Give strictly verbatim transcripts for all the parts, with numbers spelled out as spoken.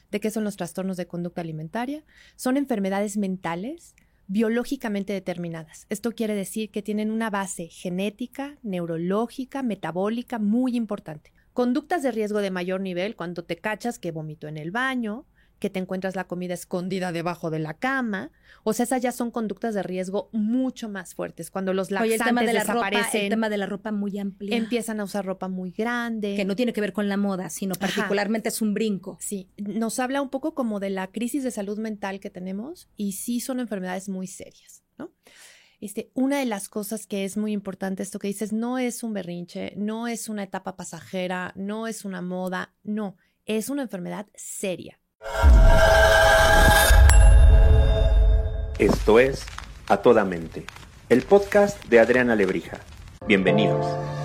de qué son los trastornos de conducta alimentaria. Son enfermedades mentales biológicamente determinadas. Esto quiere decir que tienen una base genética, neurológica, metabólica muy importante. Conductas de riesgo de mayor nivel, cuando te cachas que vomitó en el baño, que te encuentras la comida escondida debajo de la cama. O sea, esas ya son conductas de riesgo mucho más fuertes. Cuando los laxantes Oye, el tema de la desaparecen, ropa, el tema de la ropa muy amplia. Empiezan a usar ropa muy grande. Que no tiene que ver con la moda, sino particularmente Ajá. es un brinco. Sí, nos habla un poco como de la crisis de salud mental que tenemos y sí son enfermedades muy serias, ¿no? Este, una de las cosas que es muy importante, esto que dices, no es un berrinche, no es una etapa pasajera, no es una moda, no, es una enfermedad seria. Esto es A Toda Mente, el podcast de Adriana Lebrija. Bienvenidos.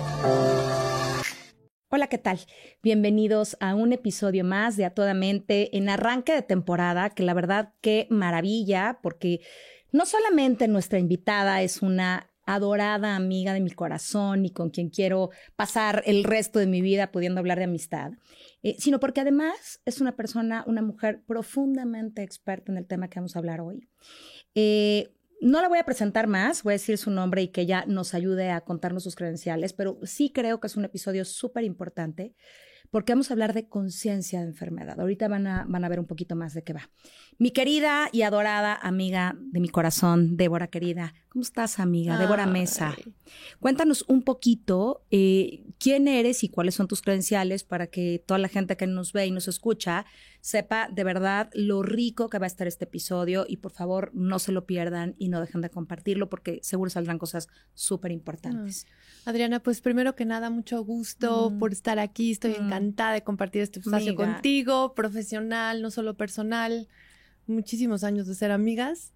Hola, ¿qué tal? Bienvenidos a un episodio más de A Toda Mente en arranque de temporada, que la verdad qué maravilla, porque no solamente nuestra invitada es una adorada amiga de mi corazón y con quien quiero pasar el resto de mi vida pudiendo hablar de amistad, eh, sino porque además es una persona, una mujer profundamente experta en el tema que vamos a hablar hoy. Eh, no la voy a presentar más, voy a decir su nombre y que ella nos ayude a contarnos sus credenciales, pero sí creo que es un episodio súper importante porque vamos a hablar de conciencia de enfermedad. Ahorita van a, van a ver un poquito más de qué va. Mi querida y adorada amiga de mi corazón, Débora querida. ¿Cómo estás, amiga? Ay. Débora Mesa. Cuéntanos un poquito eh, quién eres y cuáles son tus credenciales para que toda la gente que nos ve y nos escucha sepa de verdad lo rico que va a estar este episodio y por favor no se lo pierdan y no dejen de compartirlo porque seguro saldrán cosas súper importantes. Ah. Adriana, pues primero que nada, mucho gusto mm. por estar aquí. Estoy mm. encantada de compartir este espacio Amiga. contigo, profesional, no solo personal. Muchísimos años de ser amigas.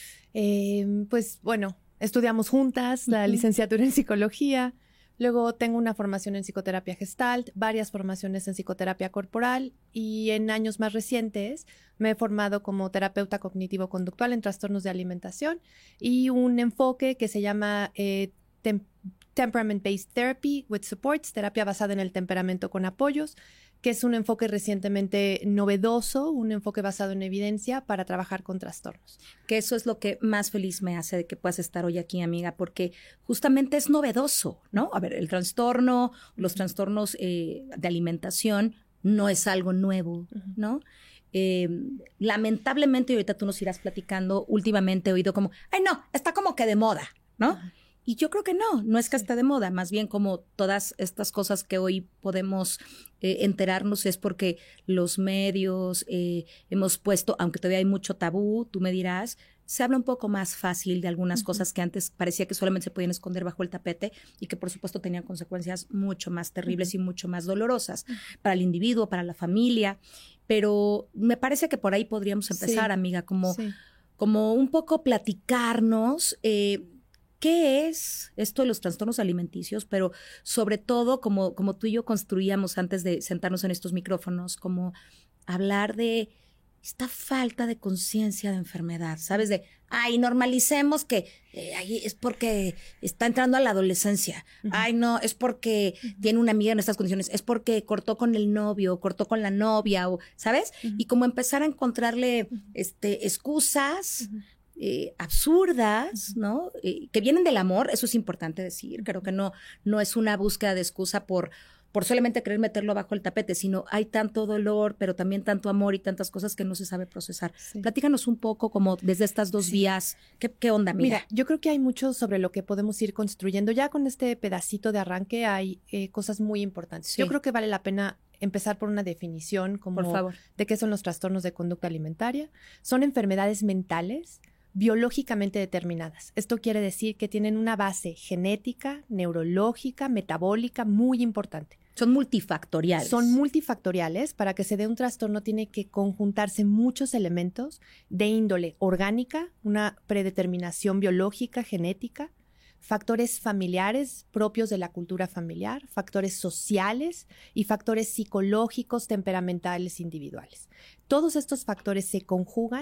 Eh, pues bueno, estudiamos juntas la uh-huh. licenciatura en psicología. Luego tengo una formación en psicoterapia gestalt, varias formaciones en psicoterapia corporal y en años más recientes me he formado como terapeuta cognitivo-conductual en trastornos de alimentación y un enfoque que se llama eh, tem- Temperament-Based Therapy with Supports, terapia basada en el temperamento con apoyos, que es un enfoque recientemente novedoso, un enfoque basado en evidencia para trabajar con trastornos. Que eso es lo que más feliz me hace de que puedas estar hoy aquí, amiga, porque justamente es novedoso, ¿no? A ver, el trastorno, los trastornos eh, de alimentación no es algo nuevo, ¿no? Eh, lamentablemente, y ahorita tú nos irás platicando, últimamente he oído como, ay no, está como que de moda, ¿no? Uh-huh. Y yo creo que no, no es que sí. esté de moda, más bien como todas estas cosas que hoy podemos eh, enterarnos es porque los medios eh, hemos puesto, aunque todavía hay mucho tabú, tú me dirás, se habla un poco más fácil de algunas uh-huh. cosas que antes parecía que solamente se podían esconder bajo el tapete y que por supuesto tenían consecuencias mucho más terribles uh-huh. y mucho más dolorosas uh-huh. para el individuo, para la familia, pero me parece que por ahí podríamos empezar, sí. amiga, como, sí. como un poco platicarnos eh, ¿qué es esto de los trastornos alimenticios? Pero sobre todo, como, como tú y yo construíamos antes de sentarnos en estos micrófonos, como hablar de esta falta de conciencia de enfermedad, ¿sabes? De, ay, normalicemos que eh, ay, es porque está entrando a la adolescencia. Uh-huh. Ay, no, es porque uh-huh. tiene una amiga en estas condiciones. Es porque cortó con el novio, cortó con la novia, o ¿sabes? Uh-huh. Y como empezar a encontrarle uh-huh. este, excusas uh-huh. Eh, absurdas, ¿no? Eh, que vienen del amor, eso es importante decir. Creo que no, no es una búsqueda de excusa por, por solamente querer meterlo bajo el tapete, sino hay tanto dolor, pero también tanto amor y tantas cosas que no se sabe procesar. Sí. Platícanos un poco como desde estas dos sí. vías. ¿Qué, qué onda, amiga? Mira, yo creo que hay mucho sobre lo que podemos ir construyendo. Ya con este pedacito de arranque hay eh, cosas muy importantes. Sí. Yo creo que vale la pena empezar por una definición como por favor. de qué son los trastornos de conducta alimentaria. Son enfermedades mentales biológicamente determinadas. Esto quiere decir que tienen una base genética, neurológica, metabólica muy importante. Son multifactoriales. Son multifactoriales. Para que se dé un trastorno tiene que conjuntarse muchos elementos de índole orgánica, una predeterminación biológica, genética, factores familiares propios de la cultura familiar, factores sociales y factores psicológicos, temperamentales, individuales. Todos estos factores se conjugan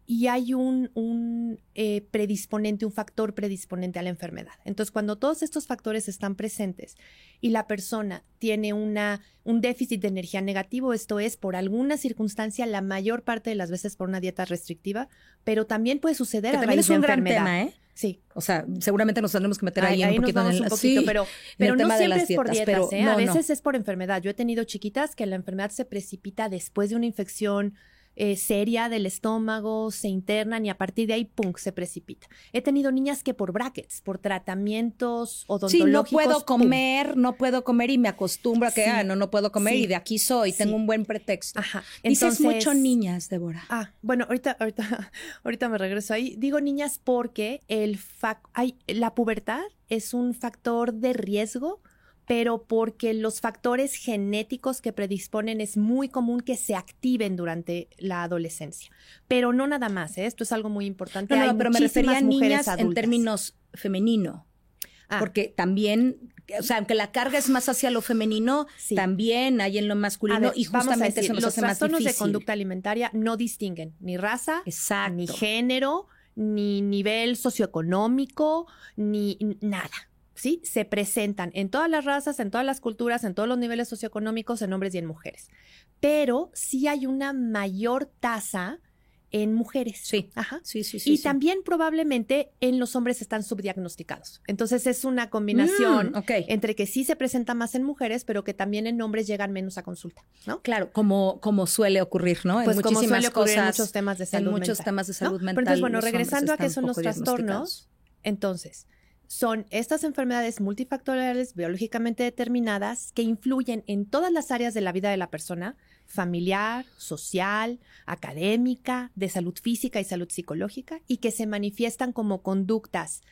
y hay un, un eh, predisponente, un factor predisponente a la enfermedad. Entonces, cuando todos estos factores están presentes y la persona tiene una, un déficit de energía negativo, esto es, por alguna circunstancia, la mayor parte de las veces por una dieta restrictiva, pero también puede suceder que a también raíz es un de gran enfermedad. tema, ¿eh? Sí. O sea, seguramente nos tendremos que meter ahí, ahí, ahí un poquito nos vamos en el, un poquito, sí, pero, en pero el no tema de siempre las es por dietas, dietas, pero ¿eh? no, A veces no. es por enfermedad. Yo he tenido chiquitas que la enfermedad se precipita después de una infección eh, seria del estómago, se internan y a partir de ahí, ¡pum!, se precipita. He tenido niñas que por brackets, por tratamientos odontológicos. Sí, no puedo ¡pum! comer, no puedo comer y me acostumbro a que, Sí, ah, no, no puedo comer sí, y de aquí soy, sí. tengo un buen pretexto. Ajá. Dices Entonces, mucho niñas, Débora. Ah, bueno, ahorita, ahorita, ahorita me regreso ahí. Digo niñas porque el fac- hay, la pubertad es un factor de riesgo, pero porque los factores genéticos que predisponen es muy común que se activen durante la adolescencia. Pero no nada más, ¿eh? Esto es algo muy importante. No, no, Hay no, pero me refería a muchísimas mujeres niñas en adultas. términos femenino. Ah, Porque también, o sea, aunque la carga es más hacia lo femenino, Sí. también hay en lo a masculino ver, y vamos a justamente decir, eso nos los hace más trastornos difícil. de conducta alimentaria no distinguen ni raza, Exacto. ni género, ni nivel socioeconómico, ni n- nada. ¿Sí? Se presentan en todas las razas, en todas las culturas, en todos los niveles socioeconómicos, en hombres y en mujeres. Pero sí hay una mayor tasa en mujeres. Sí. Ajá. Sí, sí, sí. Y sí. también probablemente en los hombres están subdiagnosticados. Entonces es una combinación Mm, ok. entre que sí se presenta más en mujeres, pero que también en hombres llegan menos a consulta, ¿no? Claro, como, como suele ocurrir, ¿no? Pues en como muchísimas suele ocurrir cosas, en muchos temas de salud en muchos mental, temas de ¿no? salud Pero mental. entonces, bueno, los regresando a hombres qué son están los poco trastornos, diagnosticados. entonces, son estas enfermedades multifactoriales biológicamente determinadas que influyen en todas las áreas de la vida de la persona, familiar, social, académica, de salud física y salud psicológica, y que se manifiestan como conductas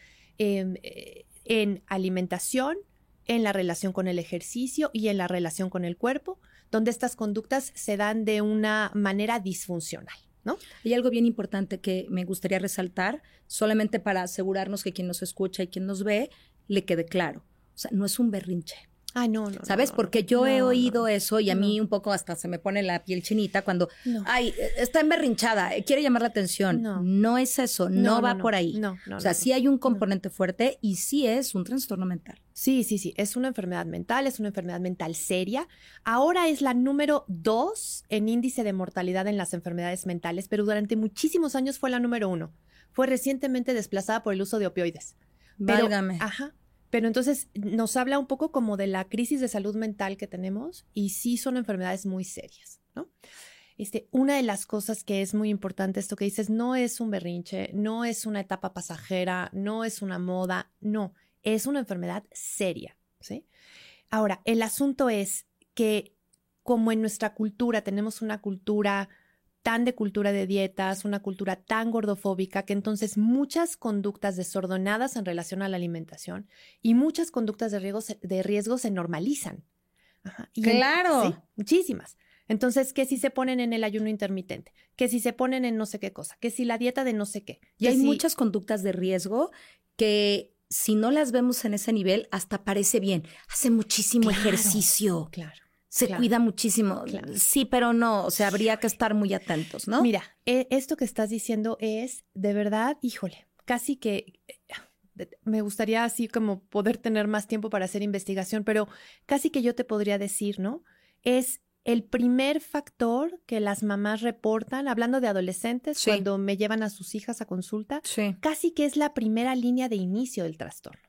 eh, en alimentación, en la relación con el ejercicio y en la relación con el cuerpo, donde estas conductas se dan de una manera disfuncional, ¿no? Hay algo bien importante que me gustaría resaltar, solamente para asegurarnos que quien nos escucha y quien nos ve le quede claro. O sea, no es un berrinche. Ah, no, no. ¿Sabes? No, no, Porque yo no, he no, oído no, eso y a no. mí un poco hasta se me pone la piel chinita cuando, No. ay, está emberrinchada, eh, quiere llamar la atención. No. No es eso, no, No, no, va no. por ahí. No, no, o sea, no, sí no. hay un componente fuerte y sí es un trastorno mental. Sí, sí, sí. Es una enfermedad mental, es una enfermedad mental seria. Ahora es la número dos en índice de mortalidad en las enfermedades mentales, pero durante muchísimos años fue la número uno. Fue recientemente desplazada por el uso de opioides. Pero, Válgame. Ajá. Pero entonces nos habla un poco como de la crisis de salud mental que tenemos y sí son enfermedades muy serias, ¿no? Este, una de las cosas que es muy importante, esto que dices, no es un berrinche, no es una etapa pasajera, no es una moda, no, es una enfermedad seria, ¿sí? Ahora, el asunto es que como en nuestra cultura tenemos una cultura tan de cultura de dietas, una cultura tan gordofóbica, que entonces muchas conductas desordenadas en relación a la alimentación y muchas conductas de riesgo se, de riesgo se normalizan. Ajá. Y ¡Claro! En, sí, muchísimas. Entonces, que si se ponen en el ayuno intermitente, que si se ponen en no sé qué cosa, que si la dieta de no sé qué. Y hay si... muchas conductas de riesgo que si no las vemos en ese nivel, hasta parece bien. Hace muchísimo Claro, ejercicio. Claro. Se claro, cuida muchísimo. claro. Sí, pero no. O sea, habría que estar muy atentos, ¿no? Mira, eh, esto que estás diciendo es de verdad, híjole, casi que eh, me gustaría así como poder tener más tiempo para hacer investigación, pero casi que yo te podría decir, ¿no? Es el primer factor que las mamás reportan, hablando de adolescentes, Sí. cuando me llevan a sus hijas a consulta, Sí. casi que es la primera línea de inicio del trastorno.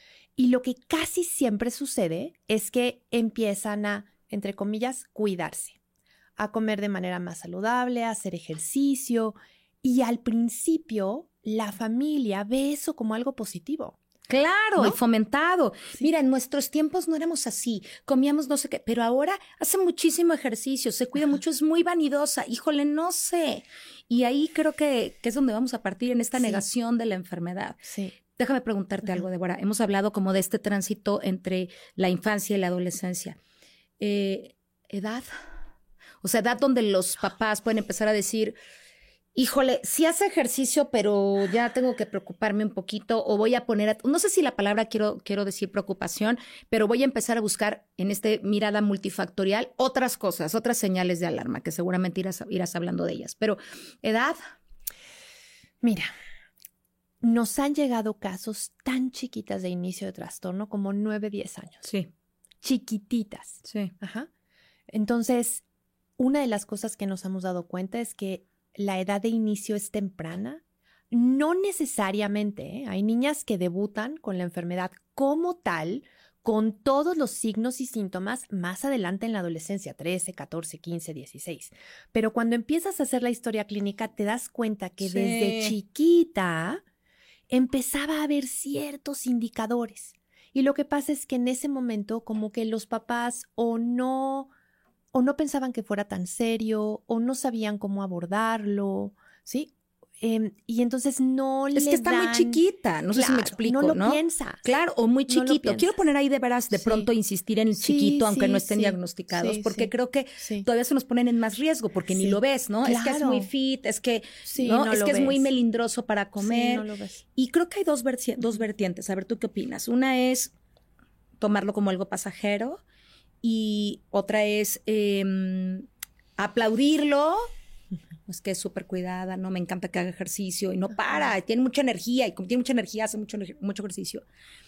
Y lo que casi siempre sucede es que empiezan a, entre comillas, cuidarse, a comer de manera más saludable, a hacer ejercicio, y al principio la familia ve eso como algo positivo. Claro, ¿No? y fomentado. Sí. Mira, en nuestros tiempos no éramos así, comíamos no sé qué, pero ahora hace muchísimo ejercicio, se cuida Ajá. mucho, es muy vanidosa. Híjole, no sé. Y ahí creo que, que es donde vamos a partir en esta Sí. negación de la enfermedad. Sí. Déjame preguntarte Ajá. algo, Débora. Hemos hablado como de este tránsito entre la infancia y la adolescencia. Eh, ¿Edad? O sea, edad donde los papás pueden empezar a decir, híjole, sí hace ejercicio, pero ya tengo que preocuparme un poquito o voy a poner, a, no sé si la palabra quiero, quiero decir preocupación, pero voy a empezar a buscar en esta mirada multifactorial otras cosas, otras señales de alarma, que seguramente irás, irás hablando de ellas. Pero, ¿edad? Mira, nos han llegado casos tan chiquitas de inicio de trastorno como nueve, diez años. Sí. Chiquititas. Sí. Ajá. Entonces, una de las cosas que nos hemos dado cuenta es que la edad de inicio es temprana. No necesariamente, ¿eh? Hay niñas que debutan con la enfermedad como tal, con todos los signos y síntomas más adelante en la adolescencia, trece, catorce, quince, dieciséis. Pero cuando empiezas a hacer la historia clínica, te das cuenta que Sí. desde chiquita empezaba a haber ciertos indicadores. Y lo que pasa es que en ese momento como que los papás o no, o no pensaban que fuera tan serio, o no sabían cómo abordarlo, ¿sí? Eh, y entonces no le Es que está dan... muy chiquita, no sé Claro, si me explico, no ¿no? lo piensas. Claro, o muy No lo chiquito. piensas. Quiero poner ahí de veras de Sí. pronto insistir en el Sí, chiquito, aunque sí, no estén sí. diagnosticados, Sí, porque sí. creo que Sí. todavía se nos ponen en más riesgo, porque ni Sí. lo ves, ¿no? Es que es Claro. muy fit, es que, Sí, ¿no? no es lo que es muy ves. melindroso para comer. Sí, no lo ves. Y creo que hay dos, versi- dos vertientes. A ver, ¿tú qué opinas? Una es tomarlo como algo pasajero y otra es eh, aplaudirlo. Es que es súper cuidada, ¿no? Me encanta que haga ejercicio y no para, tiene mucha energía y como tiene mucha energía hace mucho, mucho ejercicio.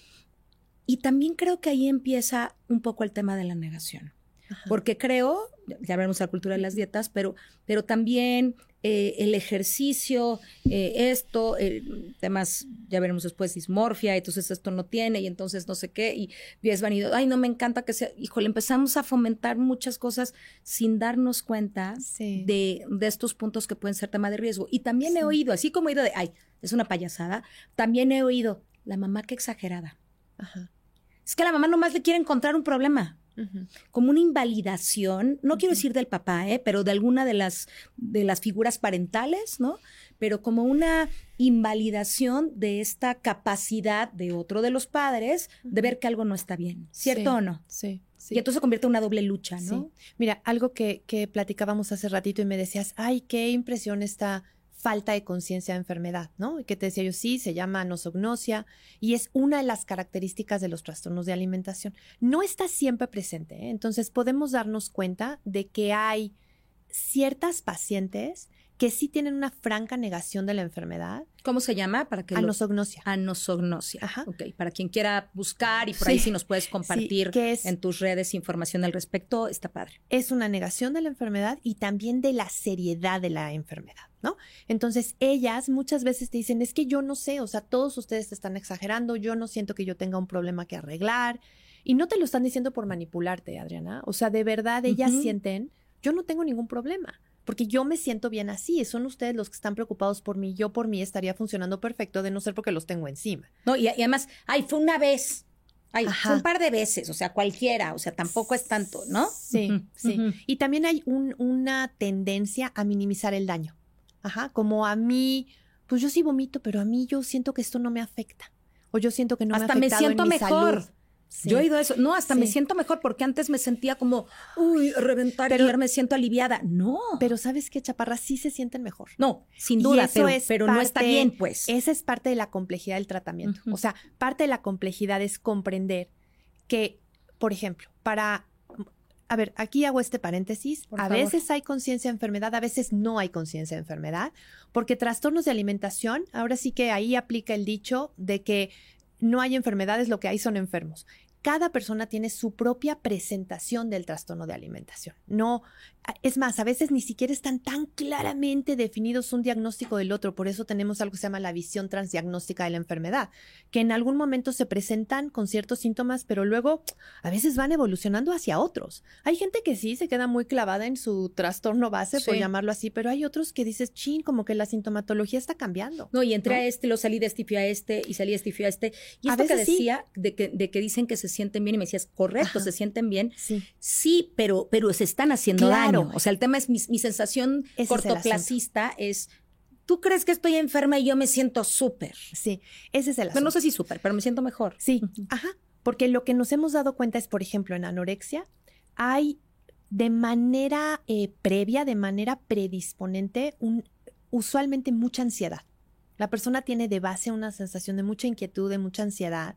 Y también creo que ahí empieza un poco el tema de la negación. Ajá. Porque creo, ya veremos la cultura de las dietas, pero, pero también eh, el ejercicio, eh, esto, eh, temas, ya veremos después, dismorfia, entonces esto no tiene y entonces no sé qué, y es vanido, ay, no me encanta que sea, híjole, empezamos a fomentar muchas cosas sin darnos cuenta Sí. de, de estos puntos que pueden ser tema de riesgo. Y también Sí. he oído, así como he oído de, ay, es una payasada, también he oído, la mamá qué exagerada. Ajá. Es que a la mamá nomás le quiere encontrar un problema. Uh-huh. Como una invalidación, no Uh-huh. quiero decir del papá, ¿eh? Pero de alguna de las, de las figuras parentales, ¿no? Pero como una invalidación de esta capacidad de otro de los padres de ver que algo no está bien, ¿cierto Sí. o no? Sí. Sí. Y entonces se convierte en una doble lucha, ¿no? Sí. Mira, algo que, que platicábamos hace ratito y me decías, ay, qué impresión esta falta de conciencia de enfermedad, ¿no? Y que te decía yo, sí, se llama anosognosia y es una de las características de los trastornos de alimentación. No está siempre presente, ¿eh? Entonces podemos darnos cuenta de que hay ciertas pacientes que sí tienen una franca negación de la enfermedad. ¿Cómo se llama? Para que lo- Anosognosia. Anosognosia. Ajá. Ok, para quien quiera buscar y por ahí Sí. si nos puedes compartir Sí, que es- en tus redes información al respecto, está padre. Es una negación de la enfermedad y también de la seriedad de la enfermedad, ¿no? Entonces, ellas muchas veces te dicen, es que yo no sé, o sea, todos ustedes te están exagerando, yo no siento que yo tenga un problema que arreglar. Y no te lo están diciendo por manipularte, Adriana. O sea, de verdad, ellas Ujú. sienten, yo no tengo ningún problema, porque yo me siento bien así. Son ustedes los que están preocupados por mí. Yo por mí estaría funcionando perfecto, de no ser porque los tengo encima. No, y, y además, ay, fue una vez. Ay, Ajá. fue un par de veces, o sea, cualquiera, o sea, tampoco es tanto, ¿no? Sí, Ujú, sí. ujú. Y también hay un- una tendencia a minimizar el daño. Ajá, como a mí, pues yo sí vomito, pero a mí yo siento que esto no me afecta. O yo siento que no Hasta me ha me afectado siento en mi mejor. salud. Sí. Yo he oído eso. No, hasta me Sí. siento mejor porque antes me sentía como, uy, reventar Pero- y ahora me siento aliviada. No. Pero ¿sabes qué, Chaparra? Sí se sienten mejor. no, sin Y duda, eso pero, es pero no está parte- bien, pues. Esa es parte de la complejidad del tratamiento. Ujú. O sea, parte de la complejidad es comprender que, por ejemplo, para... A ver, aquí hago este paréntesis. Por a favor. veces hay conciencia de enfermedad, a veces no hay conciencia de enfermedad, porque trastornos de alimentación, ahora sí que ahí aplica el dicho de que no hay enfermedades, lo que hay son enfermos. Cada persona tiene su propia presentación del trastorno de alimentación. No, es más, a veces ni siquiera están tan claramente definidos un diagnóstico del otro. Por eso tenemos algo que se llama la visión transdiagnóstica de la enfermedad, que en algún momento se presentan con ciertos síntomas, pero luego a veces van evolucionando hacia otros. Hay gente que sí se queda muy clavada en su trastorno base, por Sí. llamarlo así, pero hay otros que dices, chin, como que la sintomatología está cambiando. No, y entré ¿no? a este, lo salí de este y fui a este, y salí de este y fui a este. Y A esto que veces sí. decía, de, que, de que dicen que se sienten bien, y me decías, correcto, Ajá. se sienten bien. Sí. Sí, pero, pero se están haciendo Claro. daño. O sea, el tema es mi, mi sensación Ese es el cortoplacista es, tú crees que estoy enferma y yo me siento súper. Sí, ese es el asunto. Bueno, no sé si súper, pero me siento mejor. Sí, ajá, porque lo que nos hemos dado cuenta es, por ejemplo, en anorexia, hay de manera eh, previa, de manera predisponente, un, usualmente mucha ansiedad. La persona tiene de base una sensación de mucha inquietud, de mucha ansiedad.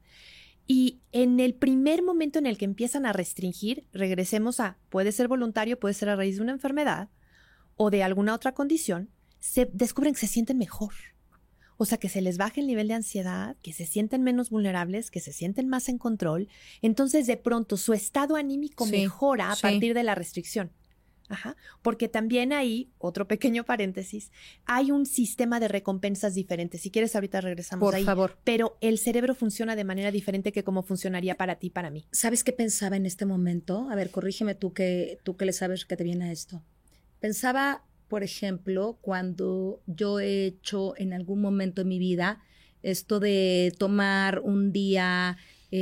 Y en el primer momento en el que empiezan a restringir, regresemos a, puede ser voluntario, puede ser a raíz de una enfermedad o de alguna otra condición, se descubren que se sienten mejor. O sea, que se les baje el nivel de ansiedad, que se sienten menos vulnerables, que se sienten más en control. Entonces, de pronto, su estado anímico sí, mejora a sí. partir de la restricción. Ajá. Porque también ahí, otro pequeño paréntesis, hay un sistema de recompensas diferente. Si quieres, ahorita regresamos Por ahí. Por favor. Pero el cerebro funciona de manera diferente que como funcionaría para ti, para mí. ¿Sabes qué pensaba en este momento? A ver, corrígeme tú que, tú que le sabes que te viene a esto. Pensaba, por ejemplo, cuando yo he hecho en algún momento en mi vida esto de tomar un día,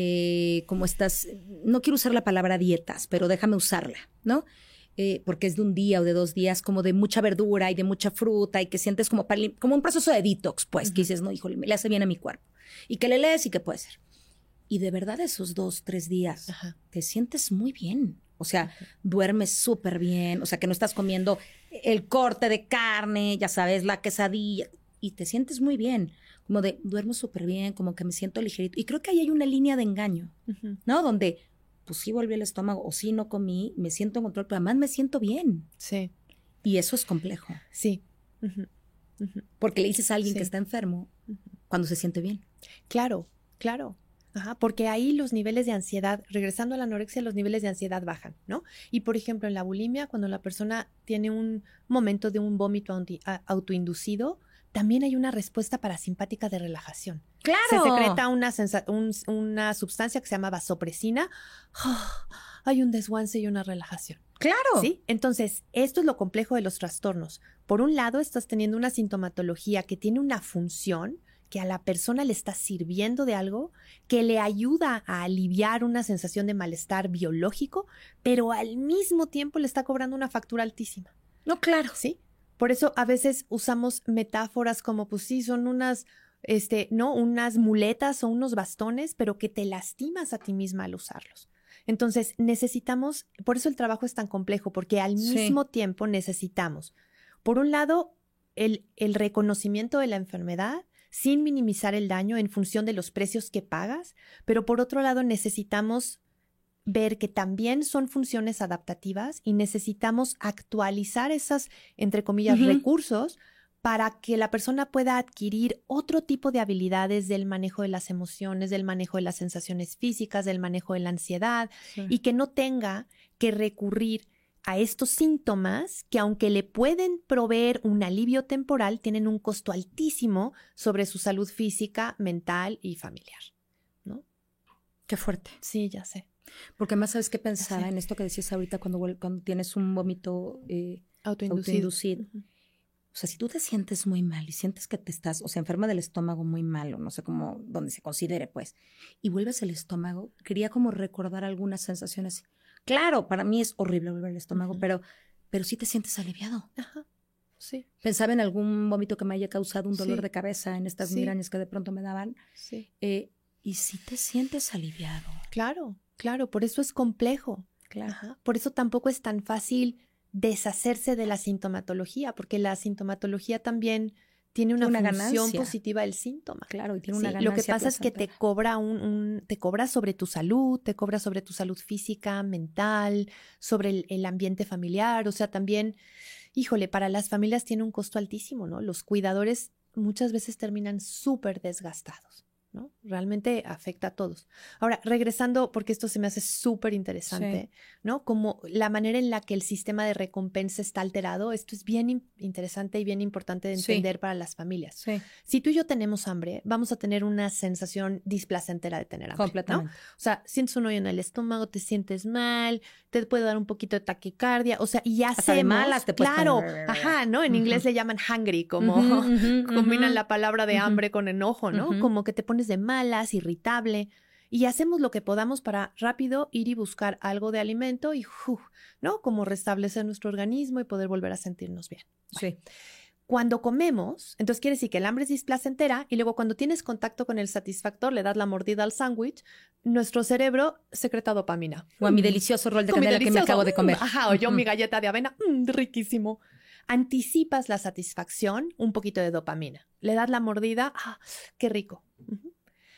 eh, como estas, no quiero usar la palabra dietas, pero déjame usarla, ¿no? Eh, porque es de un día o de dos días, como de mucha verdura y de mucha fruta y que sientes como, para, como un proceso de detox, pues, uh-huh. que dices, no, híjole, me le hace bien a mi cuerpo. Y que le lees y que puede ser. Y de verdad esos dos, tres días uh-huh. te sientes muy bien. O sea, uh-huh. duermes súper bien, o sea, que no estás comiendo el corte de carne, ya sabes, la quesadilla, y te sientes muy bien. Como de, duermo súper bien, como que me siento ligerito. Y creo que ahí hay una línea de engaño, uh-huh. ¿no? Donde... pues sí volví al estómago, o sí no comí, me siento en control, pero además me siento bien. Sí. Y eso es complejo. Sí. Uh-huh. Uh-huh. Porque le dices a alguien sí. que está enfermo uh-huh. cuando se siente bien. Claro, claro. Ajá, porque ahí los niveles de ansiedad, regresando a la anorexia, los niveles de ansiedad bajan, ¿no? Y por ejemplo, en la bulimia, cuando la persona tiene un momento de un vómito autoinducido, también hay una respuesta parasimpática de relajación. ¡Claro! Se secreta una, sensa- un, una sustancia que se llama vasopresina. Oh, hay un desguance y una relajación. ¡Claro! ¿Sí? Entonces, esto es lo complejo de los trastornos. Por un lado, estás teniendo una sintomatología que tiene una función, que a la persona le está sirviendo de algo, que le ayuda a aliviar una sensación de malestar biológico, pero al mismo tiempo le está cobrando una factura altísima. No, claro. ¿Sí? Por eso a veces usamos metáforas como, pues sí, son unas, este, no, unas muletas o unos bastones, pero que te lastimas a ti misma al usarlos. Entonces necesitamos, por eso el trabajo es tan complejo, porque al sí. mismo tiempo necesitamos, por un lado, el, el reconocimiento de la enfermedad sin minimizar el daño en función de los precios que pagas, pero por otro lado necesitamos ver que también son funciones adaptativas y necesitamos actualizar esas, entre comillas, uh-huh. recursos para que la persona pueda adquirir otro tipo de habilidades del manejo de las emociones, del manejo de las sensaciones físicas, del manejo de la ansiedad sí. y que no tenga que recurrir a estos síntomas que, aunque le pueden proveer un alivio temporal, tienen un costo altísimo sobre su salud física, mental y familiar, ¿no? Qué fuerte. Sí, ya sé. Porque más sabes qué pensaba sí. en esto que decías ahorita cuando, cuando tienes un vómito eh, autoinducido. autoinducido. Uh-huh. O sea, si tú te sientes muy mal y sientes que te estás, o sea, enferma del estómago muy mal, o no sé cómo, donde se considere, pues, y vuelves al estómago, quería como recordar algunas sensaciones. Claro, para mí es horrible volver al estómago, uh-huh. pero, pero sí te sientes aliviado. Ajá. Sí. Pensaba en algún vómito que me haya causado un dolor sí. de cabeza en estas sí. migrañas que de pronto me daban. Sí. Eh, y sí te sientes aliviado. Claro. Claro, por eso es complejo. Claro. Ajá. Por eso tampoco es tan fácil deshacerse de la sintomatología, porque la sintomatología también tiene una, una función ganancia. positiva del síntoma. Claro, y tiene sí, una ganancia. Lo que pasa placentera. es que te cobra un, un, te cobra sobre tu salud, te cobra sobre tu salud física, mental, sobre el, el ambiente familiar. O sea, también, híjole, para las familias tiene un costo altísimo, ¿no? Los cuidadores muchas veces terminan súper desgastados, ¿no? Realmente afecta a todos. Ahora, regresando, porque esto se me hace súper interesante, sí. ¿no? Como la manera en la que el sistema de recompensa está alterado, esto es bien in- interesante y bien importante de entender sí. para las familias. Sí. Si tú y yo tenemos hambre, vamos a tener una sensación displacentera de tener hambre, completamente. ¿no? O sea, sientes un hoyo en el estómago, te sientes mal, te puede dar un poquito de taquicardia, o sea, y ya hasta hacemos, de malas te puedes claro, poner... ajá, ¿no? En uh-huh. inglés le llaman hungry, como uh-huh, uh-huh, combinan uh-huh. la palabra de hambre uh-huh. con enojo, ¿no? Uh-huh. Como que te pones de malas, irritable, y hacemos lo que podamos para rápido ir y buscar algo de alimento y, uh, ¿no? Como restablecer nuestro organismo y poder volver a sentirnos bien. Bueno, sí. Cuando comemos, entonces quiere decir que el hambre es displacentera y luego cuando tienes contacto con el satisfactor, le das la mordida al sándwich, nuestro cerebro secreta dopamina. O a mi delicioso rol de canela que me acabo de comer. Ajá, o yo mi galleta de avena, mm, riquísimo. Anticipas la satisfacción, un poquito de dopamina. Le das la mordida, ah, qué rico. Uh-huh.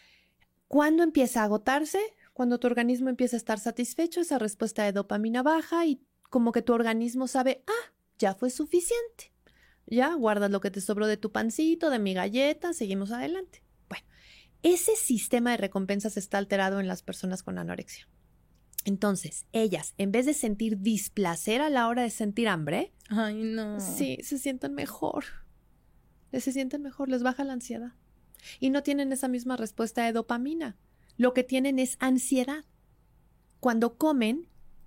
¿Cuándo empieza a agotarse? Cuando tu organismo empieza a estar satisfecho, esa respuesta de dopamina baja y como que tu organismo sabe, ah, ya fue suficiente. Ya, guardas lo que te sobró de tu pancito, de mi galleta, seguimos adelante. Bueno, ese sistema de recompensas está alterado en las personas con anorexia. Entonces, ellas, en vez de sentir displacer a la hora de sentir hambre, Ay, no. sí, se sienten mejor. Se sienten mejor, les baja la ansiedad. Y no tienen esa misma respuesta de dopamina. Lo que tienen es ansiedad. Cuando comen,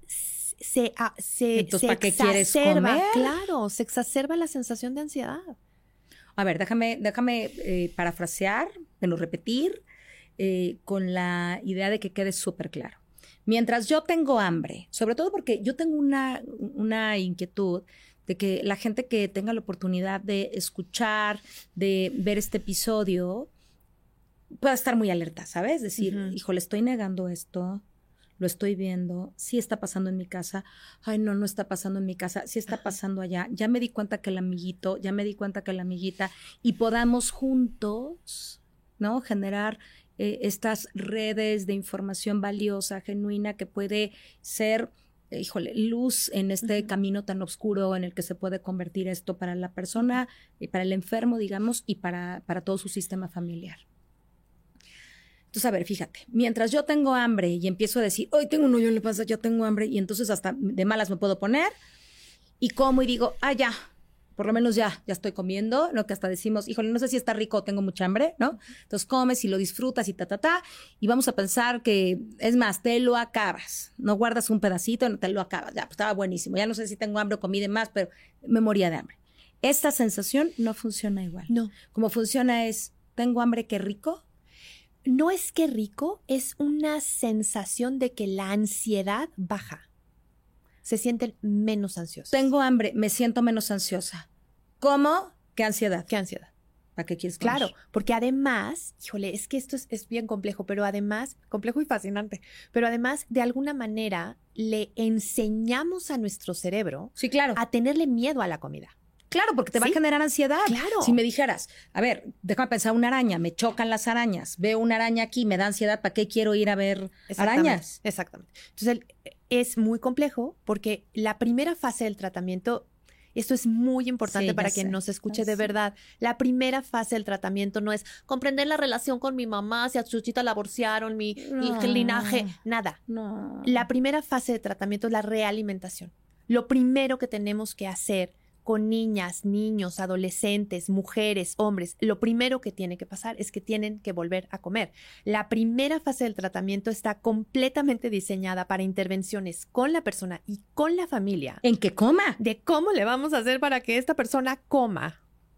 se, a, se, Entonces, se ¿para qué quieres comer? Claro, se exacerba la sensación de ansiedad. A ver, déjame, déjame eh, parafrasear, bueno, repetir, eh, con la idea de que quede súper claro. Mientras yo tengo hambre, sobre todo porque yo tengo una, una inquietud de que la gente que tenga la oportunidad de escuchar, de ver este episodio, pueda estar muy alerta, ¿sabes? Decir, uh-huh. híjole, estoy negando esto, lo estoy viendo, sí está pasando en mi casa, ay, no, no está pasando en mi casa, sí está pasando allá, ya me di cuenta que el amiguito, ya me di cuenta que la amiguita, y podamos juntos, ¿no? Generar eh, estas redes de información valiosa, genuina, que puede ser, eh, híjole, luz en este uh-huh. camino tan oscuro en el que se puede convertir esto para la persona, y para el enfermo, digamos, y para, para todo su sistema familiar. Entonces, a ver, fíjate, mientras yo tengo hambre y empiezo a decir, hoy tengo un hoyo en la panza, yo tengo hambre, y entonces hasta de malas me puedo poner, y como y digo, ah, ya, por lo menos ya, ya estoy comiendo, ¿no? Que hasta decimos, híjole, no sé si está rico o tengo mucha hambre, ¿no? Entonces comes y lo disfrutas y ta, ta, ta, y vamos a pensar que, es más, te lo acabas, no guardas un pedacito, no te lo acabas, ya, pues estaba buenísimo, ya no sé si tengo hambre o comí de más, pero me moría de hambre. Esta sensación no funciona igual. No. Como funciona es, tengo hambre, qué rico. No es que rico, es una sensación de que la ansiedad baja. Se sienten menos ansiosos. Tengo hambre, me siento menos ansiosa. ¿Cómo? ¿Qué ansiedad? ¿Qué ansiedad? ¿Para qué quieres comer? Claro, porque además, híjole, es que esto es, es bien complejo, pero además, complejo y fascinante, pero además, de alguna manera, le enseñamos a nuestro cerebro sí, claro. a tenerle miedo a la comida. Claro, porque te va ¿Sí? a generar ansiedad. Claro. Si me dijeras, a ver, déjame pensar una araña, me chocan las arañas, veo una araña aquí, me da ansiedad, ¿para qué quiero ir a ver Exactamente, arañas? Exactamente. Entonces, es muy complejo porque la primera fase del tratamiento, esto es muy importante sí, para quien sé, nos escuche de verdad, la primera fase del tratamiento no es comprender la relación con mi mamá, si a Chuchita la divorciaron, mi, no, mi linaje, nada. No. La primera fase de tratamiento es la realimentación. Lo primero que tenemos que hacer con niñas, niños, adolescentes, mujeres, hombres, lo primero que tiene que pasar es que tienen que volver a comer. La primera fase del tratamiento está completamente diseñada para intervenciones con la persona y con la familia. ¿En que coma? De cómo le vamos a hacer para que esta persona coma.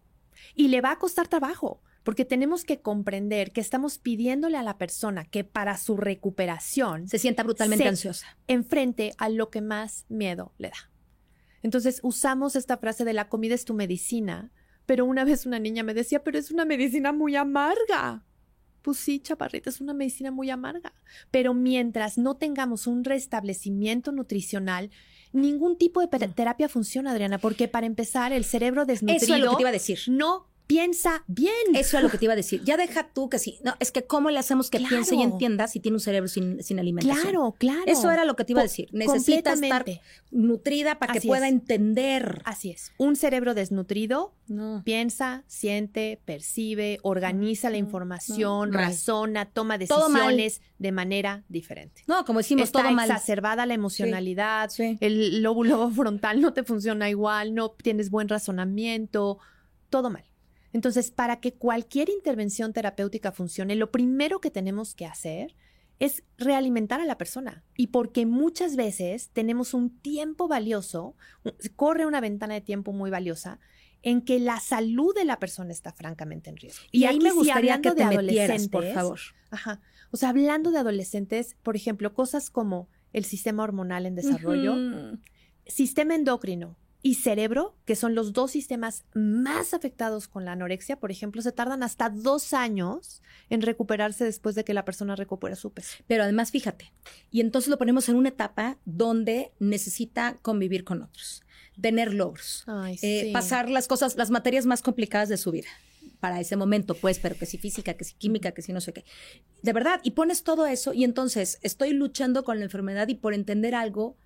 Y le va a costar trabajo, porque tenemos que comprender que estamos pidiéndole a la persona que para su recuperación se sienta brutalmente se ansiosa. Enfrente a lo que más miedo le da. Entonces usamos esta frase de la comida es tu medicina, pero una vez una niña me decía, pero es una medicina muy amarga. Pues sí, chaparrita, es una medicina muy amarga. Pero mientras no tengamos un restablecimiento nutricional, ningún tipo de terapia funciona, Adriana, porque para empezar, el cerebro desnutrido Eso es lo que te iba a decir. No piensa bien. Eso es lo que te iba a decir. Ya deja tú que sí. No, es que cómo le hacemos que claro. piense y entienda si tiene un cerebro sin, sin alimentación. Claro, claro. Eso era lo que te iba a decir. Necesita estar nutrida para que Así pueda es. entender. Así es. Un cerebro desnutrido no. piensa, siente, percibe, organiza no, la información, no, razona, toma decisiones de manera diferente. No, como decimos, Está todo mal. exacerbada la emocionalidad, sí, sí. el lóbulo frontal no te funciona igual, no tienes buen razonamiento, todo mal. Entonces, para que cualquier intervención terapéutica funcione, lo primero que tenemos que hacer es realimentar a la persona. Y porque muchas veces tenemos un tiempo valioso, corre una ventana de tiempo muy valiosa, en que la salud de la persona está francamente en riesgo. Y, y ahí me gustaría sí, que te metieras, por favor. Ajá. O sea, hablando de adolescentes, por ejemplo, cosas como el sistema hormonal en desarrollo, uh-huh. sistema endocrino, y cerebro, que son los dos sistemas más afectados con la anorexia, por ejemplo, se tardan hasta dos años en recuperarse después de que la persona recupera su peso. Pero además, fíjate, y entonces lo ponemos en una etapa donde necesita convivir con otros, tener logros, Ay, eh, sí. pasar las cosas, las materias más complicadas de su vida. Para ese momento, pues, pero que si física, que si química, que si no sé qué. De verdad, y pones todo eso y entonces estoy luchando con la enfermedad y por entender algo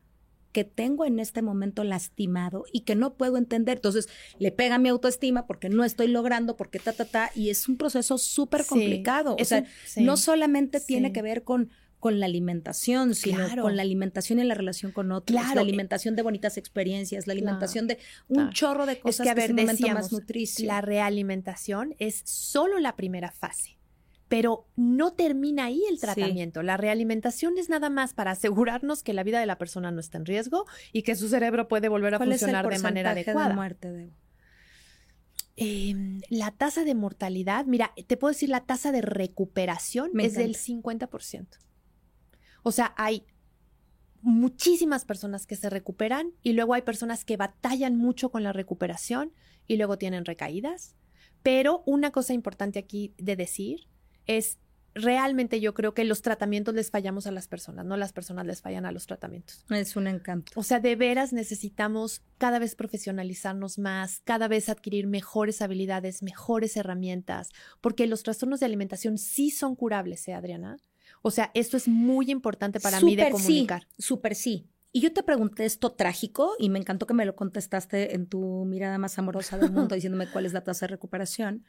que tengo en este momento lastimado y que no puedo entender. Entonces, le pega mi autoestima porque no estoy logrando, porque ta, ta, ta, y es un proceso súper complicado. Sí, o sea, un, sí, no solamente sí. tiene que ver con, con la alimentación, sino claro. con la alimentación en la relación con otros, claro. la alimentación de bonitas experiencias, la alimentación claro. de un claro. chorro de cosas es que, a ver, que es un momento decíamos, más nutricio. La realimentación es solo la primera fase. Pero no termina ahí el tratamiento. Sí. La realimentación es nada más para asegurarnos que la vida de la persona no está en riesgo y que su cerebro puede volver a funcionar de manera adecuada. De muerte, Debo? Eh, la tasa de mortalidad, mira, te puedo decir, la tasa de recuperación Me es encanta. del cincuenta por ciento. O sea, hay muchísimas personas que se recuperan y luego hay personas que batallan mucho con la recuperación y luego tienen recaídas. Pero una cosa importante aquí de decir es, realmente yo creo que los tratamientos les fallamos a las personas, no las personas les fallan a los tratamientos. Es un encanto. O sea, de veras necesitamos cada vez profesionalizarnos más, cada vez adquirir mejores habilidades, mejores herramientas, porque los trastornos de alimentación sí son curables, ¿eh, Adriana? O sea, esto es muy importante para super mí de comunicar. Sí, súper sí. Y yo te pregunté esto trágico y me encantó que me lo contestaste en tu mirada más amorosa del mundo diciéndome cuál es la tasa de recuperación.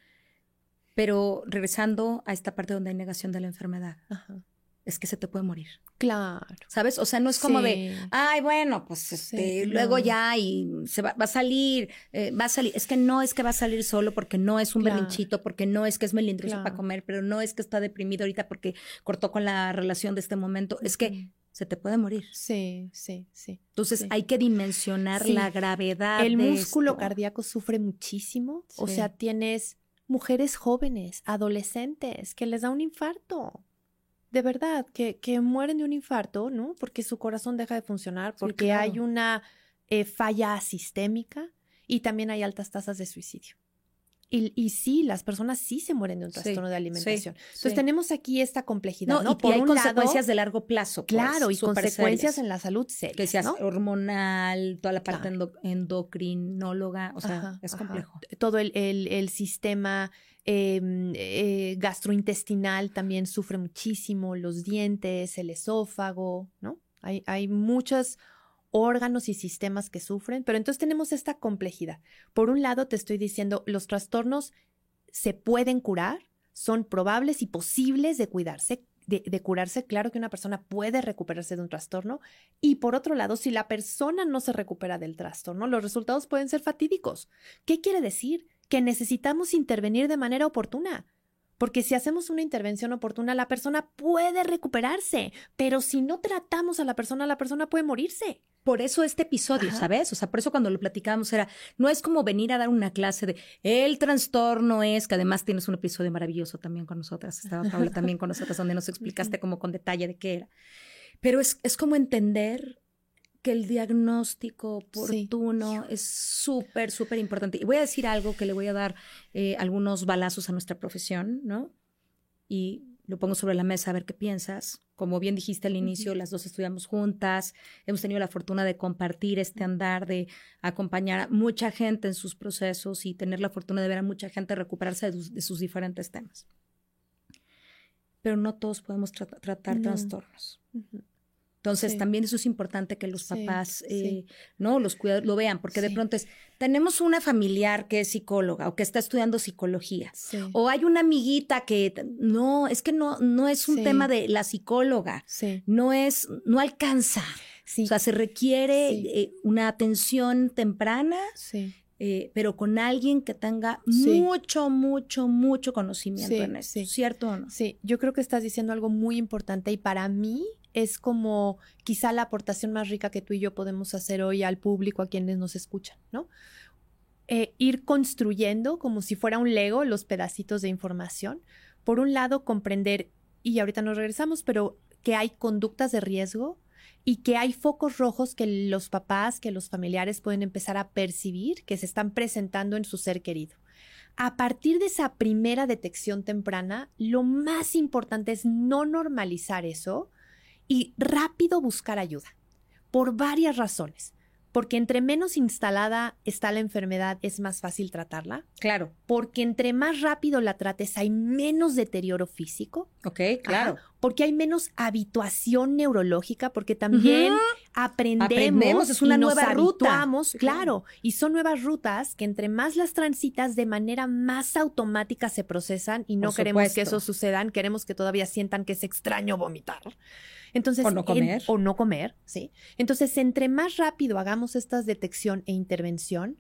Pero regresando a esta parte donde hay negación de la enfermedad, Ajá. es que se te puede morir. Claro. ¿Sabes? O sea, no es como sí. de, ay, bueno, pues este, sí, luego no. ya y se va, va a salir, eh, va a salir. Es que no es que va a salir solo porque no es un claro. berrinchito, porque no es que es melindroso claro. para comer, pero no es que está deprimido ahorita porque cortó con la relación de este momento. Es que se te puede morir. Sí, sí, sí. Entonces sí. hay que dimensionar sí. la gravedad El de músculo esto. cardíaco sufre muchísimo. Sí. O sea, tienes mujeres jóvenes, adolescentes, que les da un infarto. De verdad, que, que mueren de un infarto, ¿no? Porque su corazón deja de funcionar, porque sí, claro. hay una eh, falla sistémica y también hay altas tasas de suicidio. Y, y sí, las personas sí se mueren de un trastorno sí, de alimentación. Sí, Entonces sí. tenemos aquí esta complejidad, ¿no? ¿no? Y, Por y hay un consecuencias lado, de largo plazo. Pues, claro, y consecuencias serias. En la salud serias, que seas ¿no? hormonal, toda la parte claro. endo, endocrinóloga, o sea, ajá, es ajá. complejo. Todo el, el, el sistema eh, eh, gastrointestinal también sufre muchísimo, los dientes, el esófago, ¿no? Hay, hay muchos órganos y sistemas que sufren, pero entonces tenemos esta complejidad. Por un lado, te estoy diciendo, los trastornos se pueden curar, son probables y posibles de cuidarse, de, de curarse. Claro que una persona puede recuperarse de un trastorno. Y por otro lado, si la persona no se recupera del trastorno, los resultados pueden ser fatídicos. ¿Qué quiere decir? Que necesitamos intervenir de manera oportuna. Porque si hacemos una intervención oportuna, la persona puede recuperarse, pero si no tratamos a la persona, la persona puede morirse. Por eso este episodio, Ajá. ¿sabes? O sea, por eso cuando lo platicábamos era, no es como venir a dar una clase de el trastorno es, que además tienes un episodio maravilloso también con nosotras, estaba Paula también con nosotras, donde nos explicaste como con detalle de qué era. Pero es, es como entender que el diagnóstico oportuno sí. es súper, súper importante. Y voy a decir algo que le voy a dar eh, algunos balazos a nuestra profesión, ¿no? Y lo pongo sobre la mesa a ver qué piensas. Como bien dijiste al inicio, uh-huh. las dos estudiamos juntas, hemos tenido la fortuna de compartir este andar, de acompañar a mucha gente en sus procesos y tener la fortuna de ver a mucha gente recuperarse de, de sus diferentes temas. Pero no todos podemos tra- tratar no. trastornos. Uh-huh. Entonces, sí. también eso es importante que los papás, sí, eh, sí. ¿no? Los cuidados lo vean, porque sí. de pronto es, tenemos una familiar que es psicóloga o que está estudiando psicología, sí. o hay una amiguita que, no, es que no, no es un sí. tema de la psicóloga, sí. no es, no alcanza, sí. o sea, se requiere sí. eh, una atención temprana, sí. eh, pero con alguien que tenga sí. mucho, mucho, mucho conocimiento sí, en esto, sí. ¿cierto o no? Sí, yo creo que estás diciendo algo muy importante y para mí es como quizá la aportación más rica que tú y yo podemos hacer hoy al público, a quienes nos escuchan, ¿no? Eh, ir construyendo como si fuera un Lego los pedacitos de información. Por un lado, comprender, y ahorita nos regresamos, pero que hay conductas de riesgo y que hay focos rojos que los papás, que los familiares pueden empezar a percibir que se están presentando en su ser querido. A partir de esa primera detección temprana, lo más importante es no normalizar eso y rápido buscar ayuda, por varias razones. Porque entre menos instalada está la enfermedad, es más fácil tratarla. Claro. Porque entre más rápido la trates, hay menos deterioro físico. Ok, claro. Ajá, porque hay menos habituación neurológica, porque también uh-huh. aprendemos, aprendemos, es una y nueva nos ruta. Habituamos, claro, y son nuevas rutas que entre más las transitas, de manera más automática se procesan y no Por queremos supuesto. que eso sucedan, queremos que todavía sientan que es extraño vomitar. Entonces, o no comer. En, o no comer, ¿sí? Entonces, entre más rápido hagamos esta detección e intervención,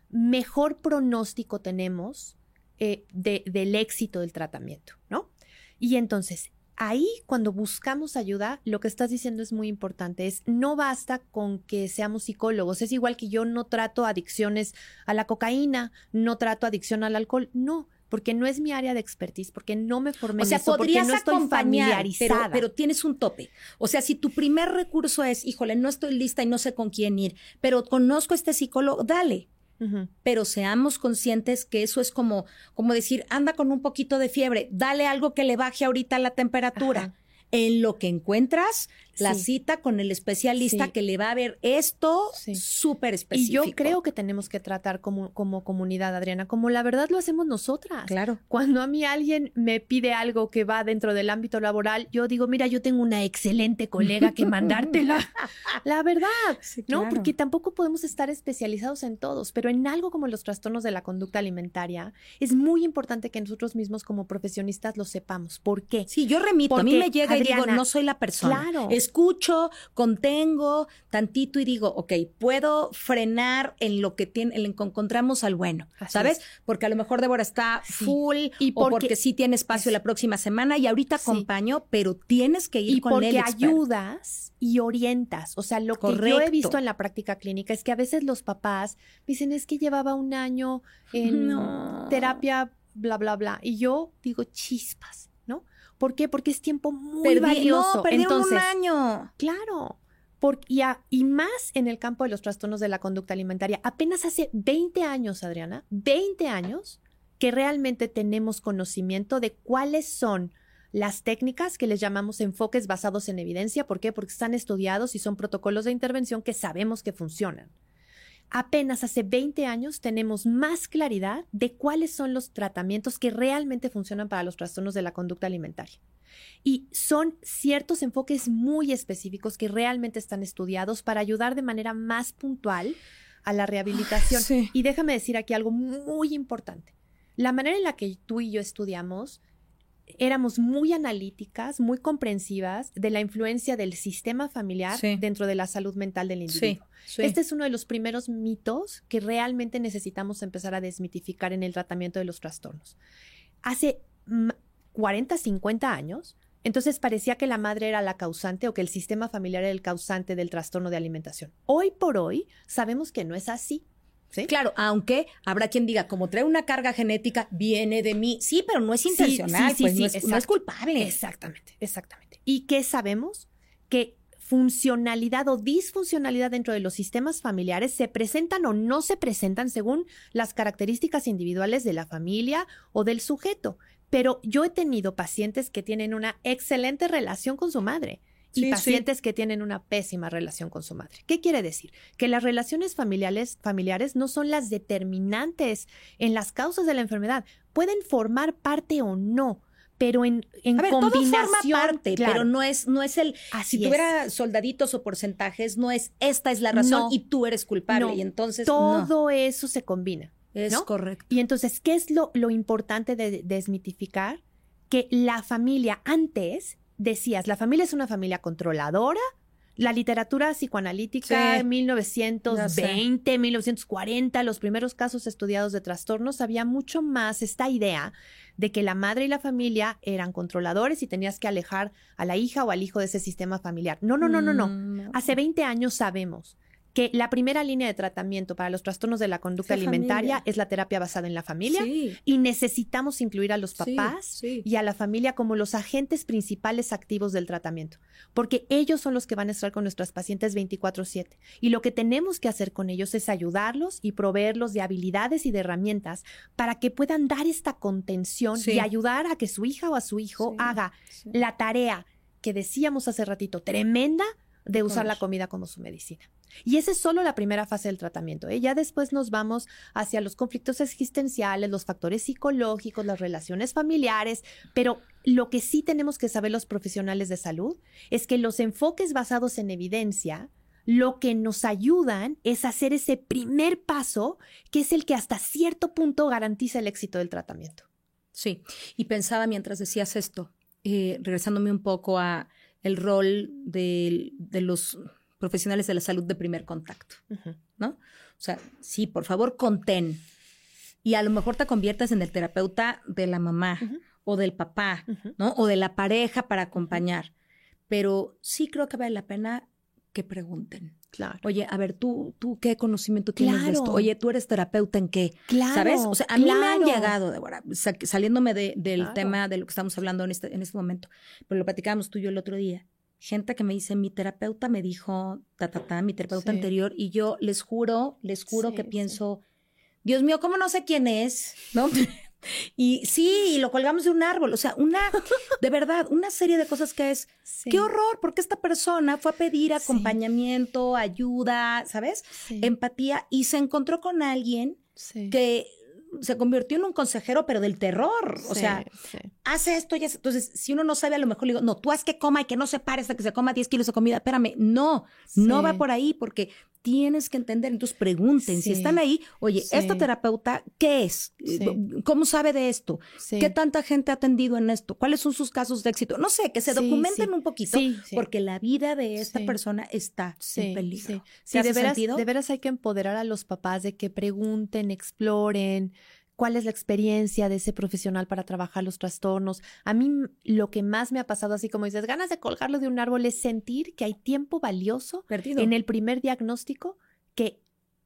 mejor pronóstico tenemos eh, de, del éxito del tratamiento, ¿no? Y entonces, ahí cuando buscamos ayuda, lo que estás diciendo es muy importante, es no basta con que seamos psicólogos, es igual que yo no trato adicciones a la cocaína, no trato adicción al alcohol, no. Porque no es mi área de expertise, porque no me formé o sea, en eso, porque no estoy familiarizada. Pero, pero tienes un tope. O sea, si tu primer recurso es, híjole, no estoy lista y no sé con quién ir, pero conozco a este psicólogo, dale. Uh-huh. Pero seamos conscientes que eso es como, como decir, anda con un poquito de fiebre, dale algo que le baje ahorita la temperatura. Ajá. En lo que encuentras la sí. cita con el especialista sí. que le va a ver esto súper sí. específico. Y yo creo que tenemos que tratar como, como comunidad, Adriana, como la verdad lo hacemos nosotras. Claro. Cuando a mí alguien me pide algo que va dentro del ámbito laboral, yo digo, mira, yo tengo una excelente colega que mandártela. La verdad, sí, claro. ¿no? Porque tampoco podemos estar especializados en todos, pero en algo como los trastornos de la conducta alimentaria, es muy importante que nosotros mismos como profesionistas lo sepamos. ¿Por qué? Sí, yo remito. Porque, a mí me llega Adriana, y digo, no soy la persona. Claro. Escucho, contengo tantito y digo, ok, puedo frenar en lo que tiene, en lo que encontramos al bueno, Así ¿sabes? Es. Porque a lo mejor Débora está sí. full y porque, o porque sí tiene espacio es. la próxima semana y ahorita sí. acompaño, pero tienes que ir y con él. Y porque ayudas y orientas. O sea, lo Correcto. que yo he visto en la práctica clínica es que a veces los papás dicen, es que llevaba un año en no. terapia, bla, bla, bla. Y yo digo, chispas. ¿Por qué? Porque es tiempo muy Perdí, valioso. No, perdieron Entonces, un año. Claro. Por, y, a, y más en el campo de los trastornos de la conducta alimentaria. Apenas hace veinte años, Adriana, veinte años, que realmente tenemos conocimiento de cuáles son las técnicas que les llamamos enfoques basados en evidencia. ¿Por qué? Porque están estudiados y son protocolos de intervención que sabemos que funcionan. Apenas hace veinte años tenemos más claridad de cuáles son los tratamientos que realmente funcionan para los trastornos de la conducta alimentaria. Y son ciertos enfoques muy específicos que realmente están estudiados para ayudar de manera más puntual a la rehabilitación. Sí. Y déjame decir aquí algo muy importante. La manera en la que tú y yo estudiamos, éramos muy analíticas, muy comprensivas de la influencia del sistema familiar sí. dentro de la salud mental del individuo. Sí, sí. Este es uno de los primeros mitos que realmente necesitamos empezar a desmitificar en el tratamiento de los trastornos. Hace cuarenta, cincuenta años, entonces parecía que la madre era la causante o que el sistema familiar era el causante del trastorno de alimentación. Hoy por hoy sabemos que no es así. ¿Sí? Claro, aunque habrá quien diga, como trae una carga genética, viene de mí. Sí, pero no es intencional, sí, sí, sí, pues sí, no, es, no es culpable. Exactamente, exactamente. ¿Y qué sabemos? Que funcionalidad o disfuncionalidad dentro de los sistemas familiares se presentan o no se presentan según las características individuales de la familia o del sujeto. Pero yo he tenido pacientes que tienen una excelente relación con su madre. Y sí, pacientes sí. que tienen una pésima relación con su madre. ¿Qué quiere decir? Que las relaciones familiares, familiares no son las determinantes en las causas de la enfermedad. Pueden formar parte o no, pero en, en a ver, combinación. Todo forma parte, claro. pero no es, no es el... Así si tuviera soldaditos o porcentajes, no es esta es la razón no, y tú eres culpable. No, y entonces todo no. eso se combina. Es ¿no? correcto. Y entonces, ¿qué es lo, lo importante de desmitificar? Que la familia antes... Decías, la familia es una familia controladora. La literatura psicoanalítica, sí. mil novecientos veinte, mil novecientos cuarenta, los primeros casos estudiados de trastornos, había mucho más esta idea de que la madre y la familia eran controladores y tenías que alejar a la hija o al hijo de ese sistema familiar. No, no, no, no, no. Mm. Hace veinte años sabemos que la primera línea de tratamiento para los trastornos de la conducta sí, alimentaria familia. es la terapia basada en la familia sí. y necesitamos incluir a los papás sí, sí. y a la familia como los agentes principales activos del tratamiento, porque ellos son los que van a estar con nuestras pacientes veinticuatro siete y lo que tenemos que hacer con ellos es ayudarlos y proveerlos de habilidades y de herramientas para que puedan dar esta contención sí. y ayudar a que su hija o a su hijo sí, haga sí. la tarea que decíamos hace ratito, tremenda, de usar la comida como su medicina. Y esa es solo la primera fase del tratamiento, ¿eh? Ya después nos vamos hacia los conflictos existenciales, los factores psicológicos, las relaciones familiares, pero lo que sí tenemos que saber los profesionales de salud es que los enfoques basados en evidencia lo que nos ayudan es hacer ese primer paso, que es el que hasta cierto punto garantiza el éxito del tratamiento. Sí, y pensaba mientras decías esto, eh, regresándome un poco a el rol de, de los profesionales de la salud de primer contacto, uh-huh. ¿no? O sea, sí, por favor, contén. Y a lo mejor te conviertas en el terapeuta de la mamá uh-huh. o del papá, uh-huh. ¿no? O de la pareja para acompañar. Uh-huh. Pero sí creo que vale la pena que pregunten. Claro. Oye, a ver, ¿tú, tú qué conocimiento tienes claro. de esto? Oye, ¿tú eres terapeuta en qué? Claro. ¿Sabes? O sea, a claro. mí me han llegado, Débora, saliéndome de, del claro. tema de lo que estamos hablando en este, en este momento, pero lo platicábamos tú y yo el otro día, gente que me dice, mi terapeuta me dijo, ta, ta, ta, mi terapeuta sí. anterior, y yo les juro, les juro sí, que pienso, sí. Dios mío, ¿cómo no sé quién es? ¿No? Y sí, y lo colgamos de un árbol, o sea, una, de verdad, una serie de cosas que es, sí. qué horror, porque esta persona fue a pedir acompañamiento, sí. ayuda, ¿sabes? Sí. Empatía, y se encontró con alguien sí. que se convirtió en un consejero, pero del terror, sí, o sea, sí. hace esto y hace, entonces, si uno no sabe, a lo mejor le digo, no, tú haz que coma y que no se pare hasta que se coma diez kilos de comida, espérame, no, sí. no va por ahí, porque tienes que entender, entonces pregunten, sí. si están ahí, oye, sí. ¿esta terapeuta qué es? Sí. ¿Cómo sabe de esto? Sí. ¿Qué tanta gente ha atendido en esto? ¿Cuáles son sus casos de éxito? No sé, que se sí, documenten sí. un poquito, sí, sí. porque la vida de esta sí. persona está sí, en peligro. Sí, sí de, veras, de veras hay que empoderar a los papás de que pregunten, exploren, cuál es la experiencia de ese profesional para trabajar los trastornos. A mí lo que más me ha pasado, así como dices, ganas de colgarlo de un árbol, es sentir que hay tiempo valioso perdido en el primer diagnóstico que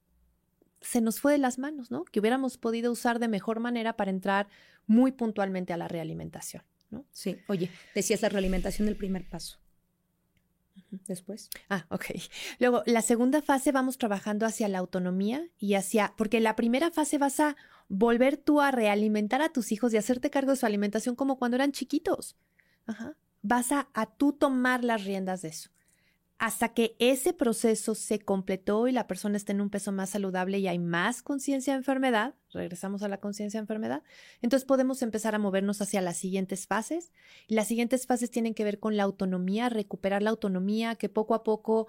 se nos fue de las manos, ¿no? Que hubiéramos podido usar de mejor manera para entrar muy puntualmente a la realimentación, ¿no? Sí, oye, decías la realimentación del primer paso. Después. Ah, ok. Luego, la segunda fase vamos trabajando hacia la autonomía y hacia, porque la primera fase vas a volver tú a realimentar a tus hijos y hacerte cargo de su alimentación como cuando eran chiquitos. Ajá. Vas a, a tú tomar las riendas de eso. Hasta que ese proceso se completó y la persona está en un peso más saludable y hay más conciencia de enfermedad, regresamos a la conciencia de enfermedad, entonces podemos empezar a movernos hacia las siguientes fases. Y las siguientes fases tienen que ver con la autonomía, recuperar la autonomía, que poco a poco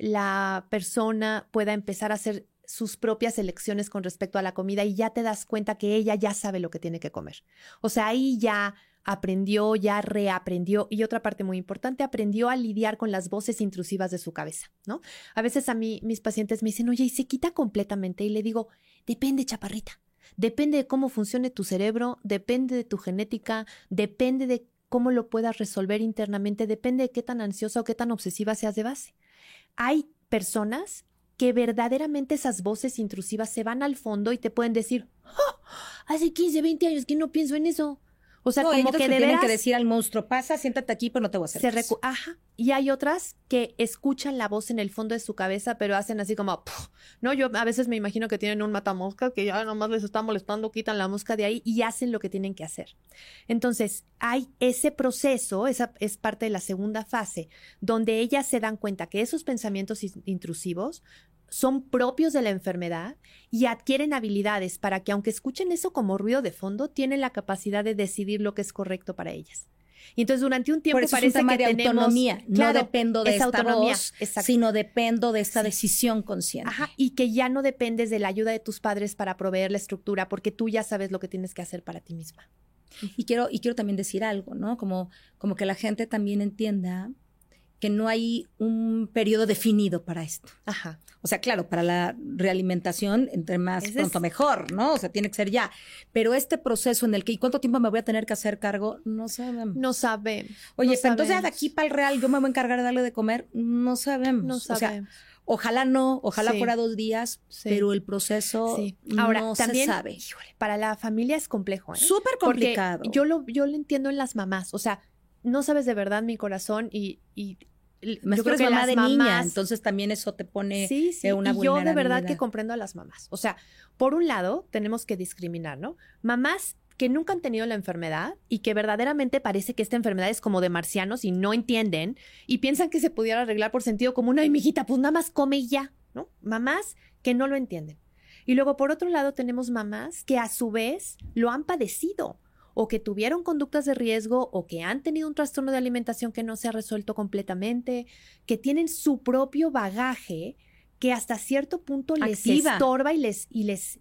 la persona pueda empezar a hacer sus propias elecciones con respecto a la comida y ya te das cuenta que ella ya sabe lo que tiene que comer. O sea, ahí ya aprendió, ya reaprendió. Y otra parte muy importante, aprendió a lidiar con las voces intrusivas de su cabeza, ¿no? A veces a mí, mis pacientes me dicen, oye, ¿y se quita completamente? Y le digo, depende, chaparrita. Depende de cómo funcione tu cerebro, depende de tu genética, depende de cómo lo puedas resolver internamente, depende de qué tan ansiosa o qué tan obsesiva seas de base. Hay personas que verdaderamente esas voces intrusivas se van al fondo y te pueden decir, oh, hace quince, veinte años que no pienso en eso. O sea, no, como que, que de tienen veras que decir al monstruo, pasa, siéntate aquí, pero no te voy a hacer se caso. recu- Ajá. Y hay otras que escuchan la voz en el fondo de su cabeza, pero hacen así como, ¡puf! No, yo a veces me imagino que tienen un matamosca que ya nomás les está molestando, quitan la mosca de ahí y hacen lo que tienen que hacer. Entonces, hay ese proceso, esa es parte de la segunda fase, donde ellas se dan cuenta que esos pensamientos intrusivos son propios de la enfermedad y adquieren habilidades para que, aunque escuchen eso como ruido de fondo, tienen la capacidad de decidir lo que es correcto para ellas. Y entonces durante un tiempo Por eso parece es un tema que de tenemos autonomía, claro, no dependo de esta autonomía, voz, exacto. sino dependo de esta sí. decisión consciente. Ajá, y que ya no dependes de la ayuda de tus padres para proveer la estructura, porque tú ya sabes lo que tienes que hacer para ti misma. Y quiero, y quiero también decir algo, ¿no? Como, como que la gente también entienda que no hay un periodo definido para esto. Ajá. O sea, claro, para la realimentación, entre más Ese pronto es... mejor, ¿no? O sea, tiene que ser ya. Pero este proceso en el que, ¿y cuánto tiempo me voy a tener que hacer cargo? No sabemos. No sabemos. Oye, no pero entonces de aquí para el real yo me voy a encargar de darle de comer. No sabemos. No sabemos. O sea, ojalá no, ojalá sí. fuera dos días, sí. pero el proceso sí. Ahora, no también, se sabe. Híjole, para la familia es complejo, ¿eh? Súper complicado. Porque yo lo, yo lo entiendo en las mamás. O sea, no sabes de verdad mi corazón y... y Más yo creo que mamá de mamás, niña, entonces también eso te pone sí, sí. Eh, una y yo de verdad vulnerabilidad. que comprendo a las mamás. O sea, por un lado tenemos que discriminar, ¿no? Mamás que nunca han tenido la enfermedad y que verdaderamente parece que esta enfermedad es como de marcianos y no entienden y piensan que se pudiera arreglar por sentido común. Ay, mijita, pues nada más come y ya, ¿no? Mamás que no lo entienden. Y luego, por otro lado, tenemos mamás que a su vez lo han padecido o que tuvieron conductas de riesgo o que han tenido un trastorno de alimentación que no se ha resuelto completamente, que tienen su propio bagaje que hasta cierto punto les Activa. estorba y les, y les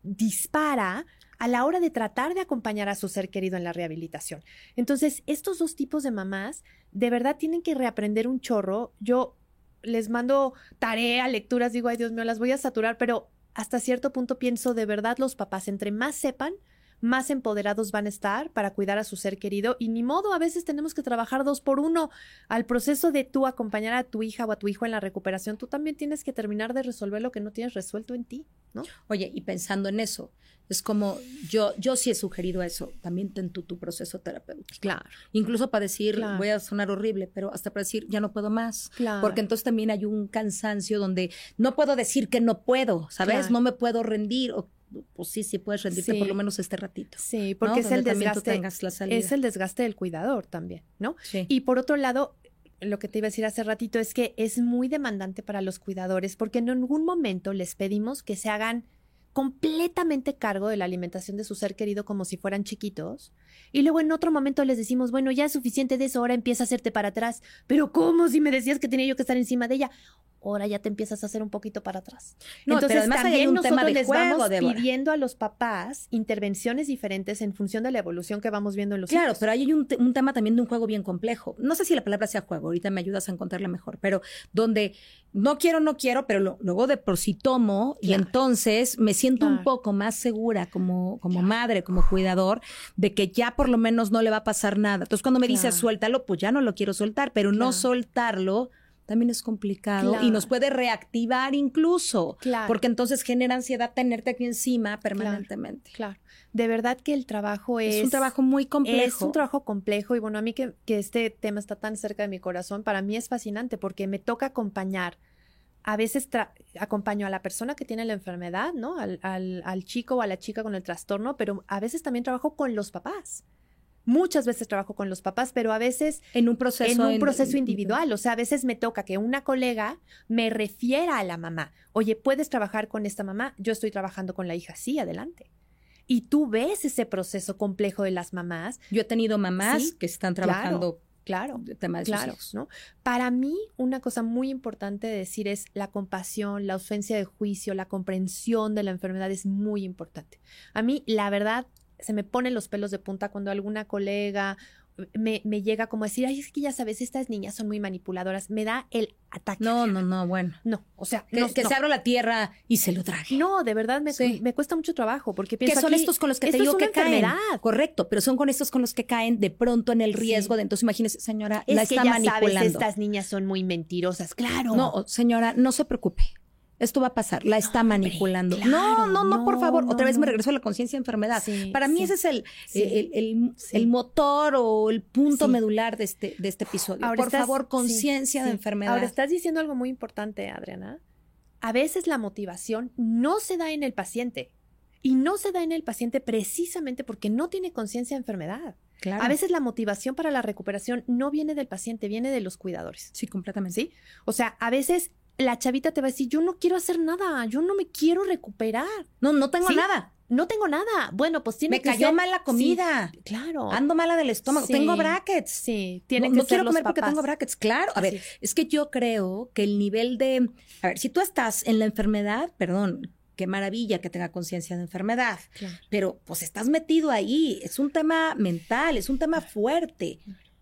dispara a la hora de tratar de acompañar a su ser querido en la rehabilitación. Entonces, estos dos tipos de mamás de verdad tienen que reaprender un chorro. Yo les mando tarea, lecturas, digo, ay Dios mío, las voy a saturar, pero hasta cierto punto pienso de verdad los papás, entre más sepan, más empoderados van a estar para cuidar a su ser querido y ni modo, a veces tenemos que trabajar dos por uno. Al proceso de tú acompañar a tu hija o a tu hijo en la recuperación, tú también tienes que terminar de resolver lo que no tienes resuelto en ti, ¿no? Oye, y pensando en eso, es como yo, yo sí he sugerido eso, también ten tú tu proceso terapéutico. Claro. Incluso para decir, Claro. voy a sonar horrible, pero hasta para decir, ya no puedo más. Claro. Porque entonces también hay un cansancio donde no puedo decir que no puedo, ¿sabes? Claro. No me puedo rendir. O, pues sí, sí puedes rendirte Sí. por lo menos este ratito. Sí, porque ¿no? es Donde el también tú desgaste, tengas la salida. es el desgaste del cuidador también, ¿no? Sí. Y por otro lado, lo que te iba a decir hace ratito es que es muy demandante para los cuidadores porque en ningún momento les pedimos que se hagan completamente cargo de la alimentación de su ser querido como si fueran chiquitos. Y luego en otro momento les decimos, bueno, ya es suficiente de eso, ahora empieza a hacerte para atrás. Pero ¿cómo? Si me decías que tenía yo que estar encima de ella. Ahora ya te empiezas a hacer un poquito para atrás. No, Entonces pero además también hay un nosotros tema de les juego, vamos Débora. pidiendo a los papás intervenciones diferentes en función de la evolución que vamos viendo en los Claro, hijos. pero ahí hay un, te- un tema también de un juego bien complejo. No sé si la palabra sea juego, ahorita me ayudas a encontrarla mejor, pero donde no quiero, no quiero, pero lo- luego de por sí tomo y Claro. entonces me siento Claro. un poco más segura como, como Claro. madre, como cuidador, de que ya por lo menos no le va a pasar nada. Entonces cuando me dices Claro. suéltalo, pues ya no lo quiero soltar, pero no Claro. soltarlo también es complicado Claro. y nos puede reactivar incluso, Claro. porque entonces genera ansiedad tenerte aquí encima permanentemente. Claro. De verdad que el trabajo es... Es un trabajo muy complejo. Es un trabajo complejo y bueno, a mí que, que este tema está tan cerca de mi corazón, para mí es fascinante porque me toca acompañar. A veces tra- acompaño a la persona que tiene la enfermedad, ¿no? Al, al, al chico o a la chica con el trastorno, pero a veces también trabajo con los papás. Muchas veces trabajo con los papás, pero a veces En un proceso, en un en- proceso individual. O sea, a veces me toca que una colega me refiera a la mamá. Oye, ¿puedes trabajar con esta mamá? Yo estoy trabajando con la hija. Sí, adelante. Y tú ves ese proceso complejo de las mamás. Yo he tenido mamás Sí, que están trabajando Claro, el tema de sus claro, hijos. ¿no? Para mí, una cosa muy importante de decir es la compasión, la ausencia de juicio, la comprensión de la enfermedad es muy importante. A mí, la verdad, se me ponen los pelos de punta cuando alguna colega me, me llega como a decir, ay, es que ya sabes, estas niñas son muy manipuladoras. Me da el ataque. No, no, no, bueno. No, o sea, Que, no, que no. se abra la tierra y se lo trague. No, de verdad me, Sí. me cuesta mucho trabajo porque Que pienso son aquí, estos con los que te esto digo es una que caen. enfermedad. Correcto, pero son con estos con los que caen de pronto en el riesgo Sí. de entonces imagínese, señora, Es la que está ya manipulando. sabes, estas niñas son muy mentirosas. Claro. No, señora, no se preocupe. Esto va a pasar, la está hombre, manipulando. claro, no, no, no, por no, favor. no, Otra vez no. me regreso a la conciencia de enfermedad. Sí, Para mí sí. ese es el, Sí. el, el- Sí. el motor o el punto Sí. medular de este, de este episodio. Ahora por estás- favor, sí, conciencia de sí. enfermedad. Ahora estás diciendo algo muy importante, Adriana. A veces la motivación no se da en el paciente y no se da en el paciente precisamente porque no tiene conciencia de enfermedad. Claro. A veces la motivación para la recuperación no viene del paciente, viene de los cuidadores. Sí, completamente. ¿Sí? O sea, a veces la chavita te va a decir, yo no quiero hacer nada, yo no me quiero recuperar. No, no tengo ¿Sí? nada. No tengo nada. Bueno, pues tiene Me que cayó ser- mal la comida. Sí, claro. Ando mala del estómago. Sí. Tengo brackets. Sí, tienen no que no ser quiero los comer porque papás. tengo brackets. Claro. A Así ver, es. es que yo creo que el nivel de... A ver, si tú estás en la enfermedad, perdón, qué maravilla que tenga conciencia de enfermedad, Claro. pero pues estás metido ahí. Es un tema mental, es un tema fuerte.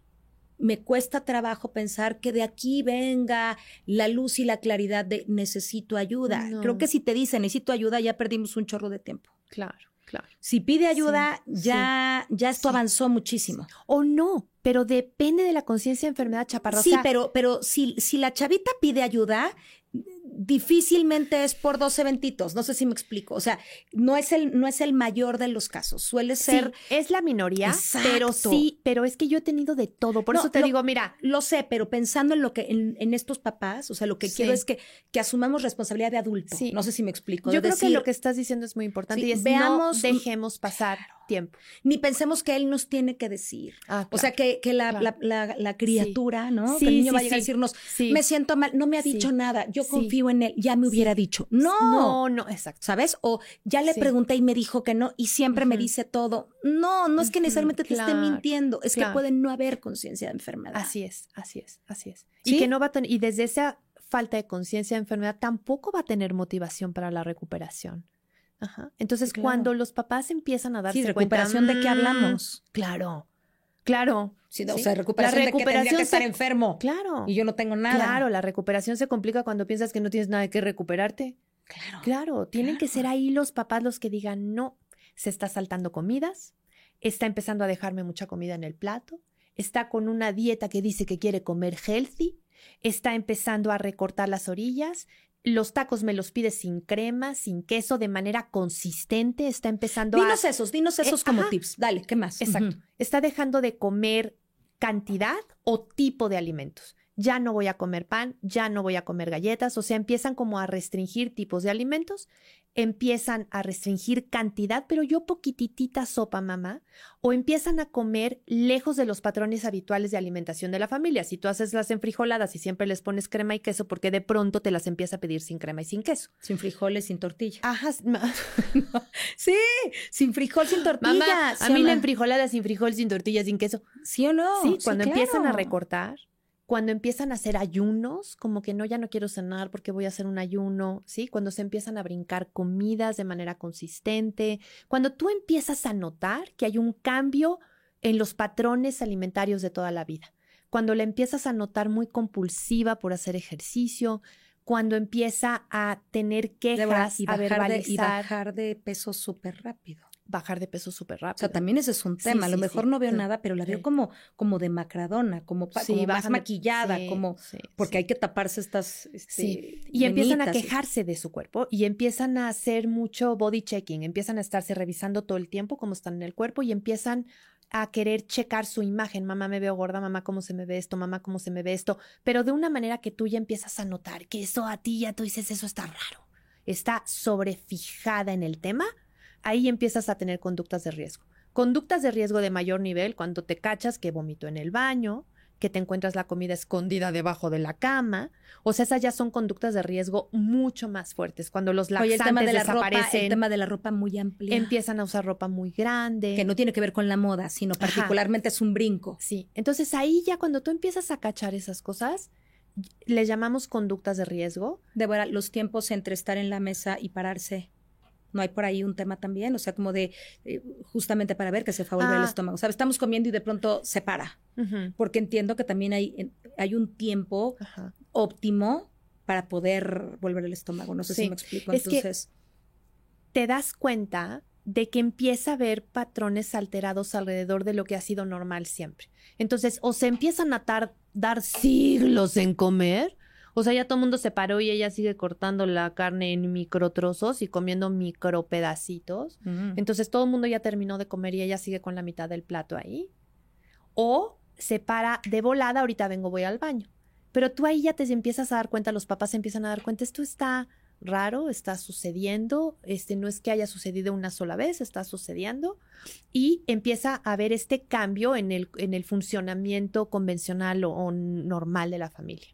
Me cuesta trabajo pensar que de aquí venga la luz y la claridad de necesito ayuda. No. Creo que si te dicen necesito ayuda, ya perdimos un chorro de tiempo. Claro, claro. Si pide ayuda, Sí, ya, ya esto sí. avanzó muchísimo. O no, pero depende de la conciencia de enfermedad, Chaparro. O Sí, sea, pero, pero si, si la chavita pide ayuda, difícilmente es por dos eventitos. No sé si me explico. O sea, no es el, no es el mayor de los casos. Suele sí, ser. es la minoría, Exacto. pero sí, pero es que yo he tenido de todo. Por No, eso te lo- digo, mira, Lo sé, pero pensando en lo que, en, en estos papás, o sea, lo que Sí. quiero es que, que asumamos responsabilidad de adulto. Sí. No sé si me explico. yo de creo que decir, lo que estás diciendo es muy importante Sí, y es veamos- no dejemos pasar tiempo. Ni pensemos que él nos tiene que decir. Ah, claro, o sea, que, que la, claro. la, la, la criatura, sí. ¿no? Sí, que el niño sí, va a llegar sí. a decirnos, sí. me siento mal, no me ha dicho sí. nada, yo sí. confío en él, ya me hubiera sí. dicho. No. No, no, exacto. ¿Sabes? O ya le sí. pregunté y me dijo que no y siempre uh-huh. me dice todo. No, no es que necesariamente uh-huh. te claro. esté mintiendo, es claro. que puede no haber conciencia de enfermedad. Así es, así es, así es. ¿Sí? Y que no va a tener, y desde esa falta de conciencia de enfermedad tampoco va a tener motivación para la recuperación. Ajá. Entonces, sí, claro. cuando los papás empiezan a darse sí, recuperación cuenta, de qué hablamos. Claro, claro. Sí, no, ¿sí? O sea, recuperación, la recuperación de que tendría que estar se... enfermo. Claro. Y yo no tengo nada. Claro, la recuperación se complica cuando piensas que no tienes nada que recuperarte. Claro. Claro, tienen claro. que ser ahí los papás los que digan, no, se está saltando comidas, está empezando a dejarme mucha comida en el plato, está con una dieta que dice que quiere comer healthy, está empezando a recortar las orillas, los tacos me los pide sin crema, sin queso, de manera consistente, está empezando dinos a... Dinos esos, dinos esos eh, como ajá. tips. Dale, ¿qué más? Exacto. Uh-huh. Está dejando de comer cantidad o tipo de alimentos. Ya no voy a comer pan, ya no voy a comer galletas, o sea, empiezan como a restringir tipos de alimentos, empiezan a restringir cantidad, pero yo poquititita sopa, mamá, o empiezan a comer lejos de los patrones habituales de alimentación de la familia. Si tú haces las enfrijoladas y siempre les pones crema y queso, porque de pronto te las empieza a pedir sin crema y sin queso. Sin frijoles, sin tortilla. Ajá. Sí, sin frijol, sin tortilla. Mamá, ¿sí a mí la enfrijolada sin frijol, sin tortilla, sin queso. ¿Sí o no? Sí, cuando sí, claro. empiezan a recortar, cuando empiezan a hacer ayunos, como que no, ya no quiero cenar porque voy a hacer un ayuno, ¿sí? Cuando se empiezan a brincar comidas de manera consistente, cuando tú empiezas a notar que hay un cambio en los patrones alimentarios de toda la vida, cuando la empiezas a notar muy compulsiva por hacer ejercicio, cuando empieza a tener quejas, y a verbalizar. De, y bajar de peso súper rápido. Bajar de peso súper rápido. O sea, también ese es un tema. Sí, a lo sí, mejor sí. no veo sí. nada, pero la veo sí. como, como demacradona, como, pa, sí, como más maquillada, sí, como sí, porque sí. hay que taparse estas este, sí. Y empiezan a quejarse de su cuerpo y empiezan a hacer mucho body checking, empiezan a estarse revisando todo el tiempo cómo están en el cuerpo y empiezan a querer checar su imagen. Mamá, me veo gorda, mamá, cómo se me ve esto, mamá, cómo se me ve esto, pero de una manera que tú ya empiezas a notar que eso a ti ya tú dices, eso está raro, está sobrefijada en el tema. Ahí empiezas a tener conductas de riesgo. Conductas de riesgo de mayor nivel cuando te cachas que vomito en el baño, que te encuentras la comida escondida debajo de la cama. O sea, esas ya son conductas de riesgo mucho más fuertes. Cuando los laxantes Oye, el tema de la desaparecen. Ropa, el tema de la ropa muy amplia. Empiezan a usar ropa muy grande. Que no tiene que ver con la moda, sino Ajá. particularmente es un brinco. Sí. Entonces ahí ya cuando tú empiezas a cachar esas cosas, le llamamos conductas de riesgo. Débora, los tiempos entre estar en la mesa y pararse. ¿No hay por ahí un tema también? O sea, como de, eh, justamente para ver que se vuelve ah. el estómago. ¿Sabes? Estamos comiendo y de pronto se para. Uh-huh. Porque entiendo que también hay, hay un tiempo uh-huh. óptimo para poder volver el estómago. No sé sí. si me explico. Es Entonces, que te das cuenta de que empieza a haber patrones alterados alrededor de lo que ha sido normal siempre. Entonces, o se empiezan a tardar siglos en comer. O sea, ya todo el mundo se paró y ella sigue cortando la carne en microtrozos y comiendo micro pedacitos. Uh-huh. Entonces todo el mundo ya terminó de comer y ella sigue con la mitad del plato ahí. O se para de volada, ahorita vengo, voy al baño. Pero tú ahí ya te empiezas a dar cuenta, los papás se empiezan a dar cuenta, esto está raro, está sucediendo, este no es que haya sucedido una sola vez, está sucediendo. Y empieza a haber este cambio en el, en el funcionamiento convencional o, o normal de la familia.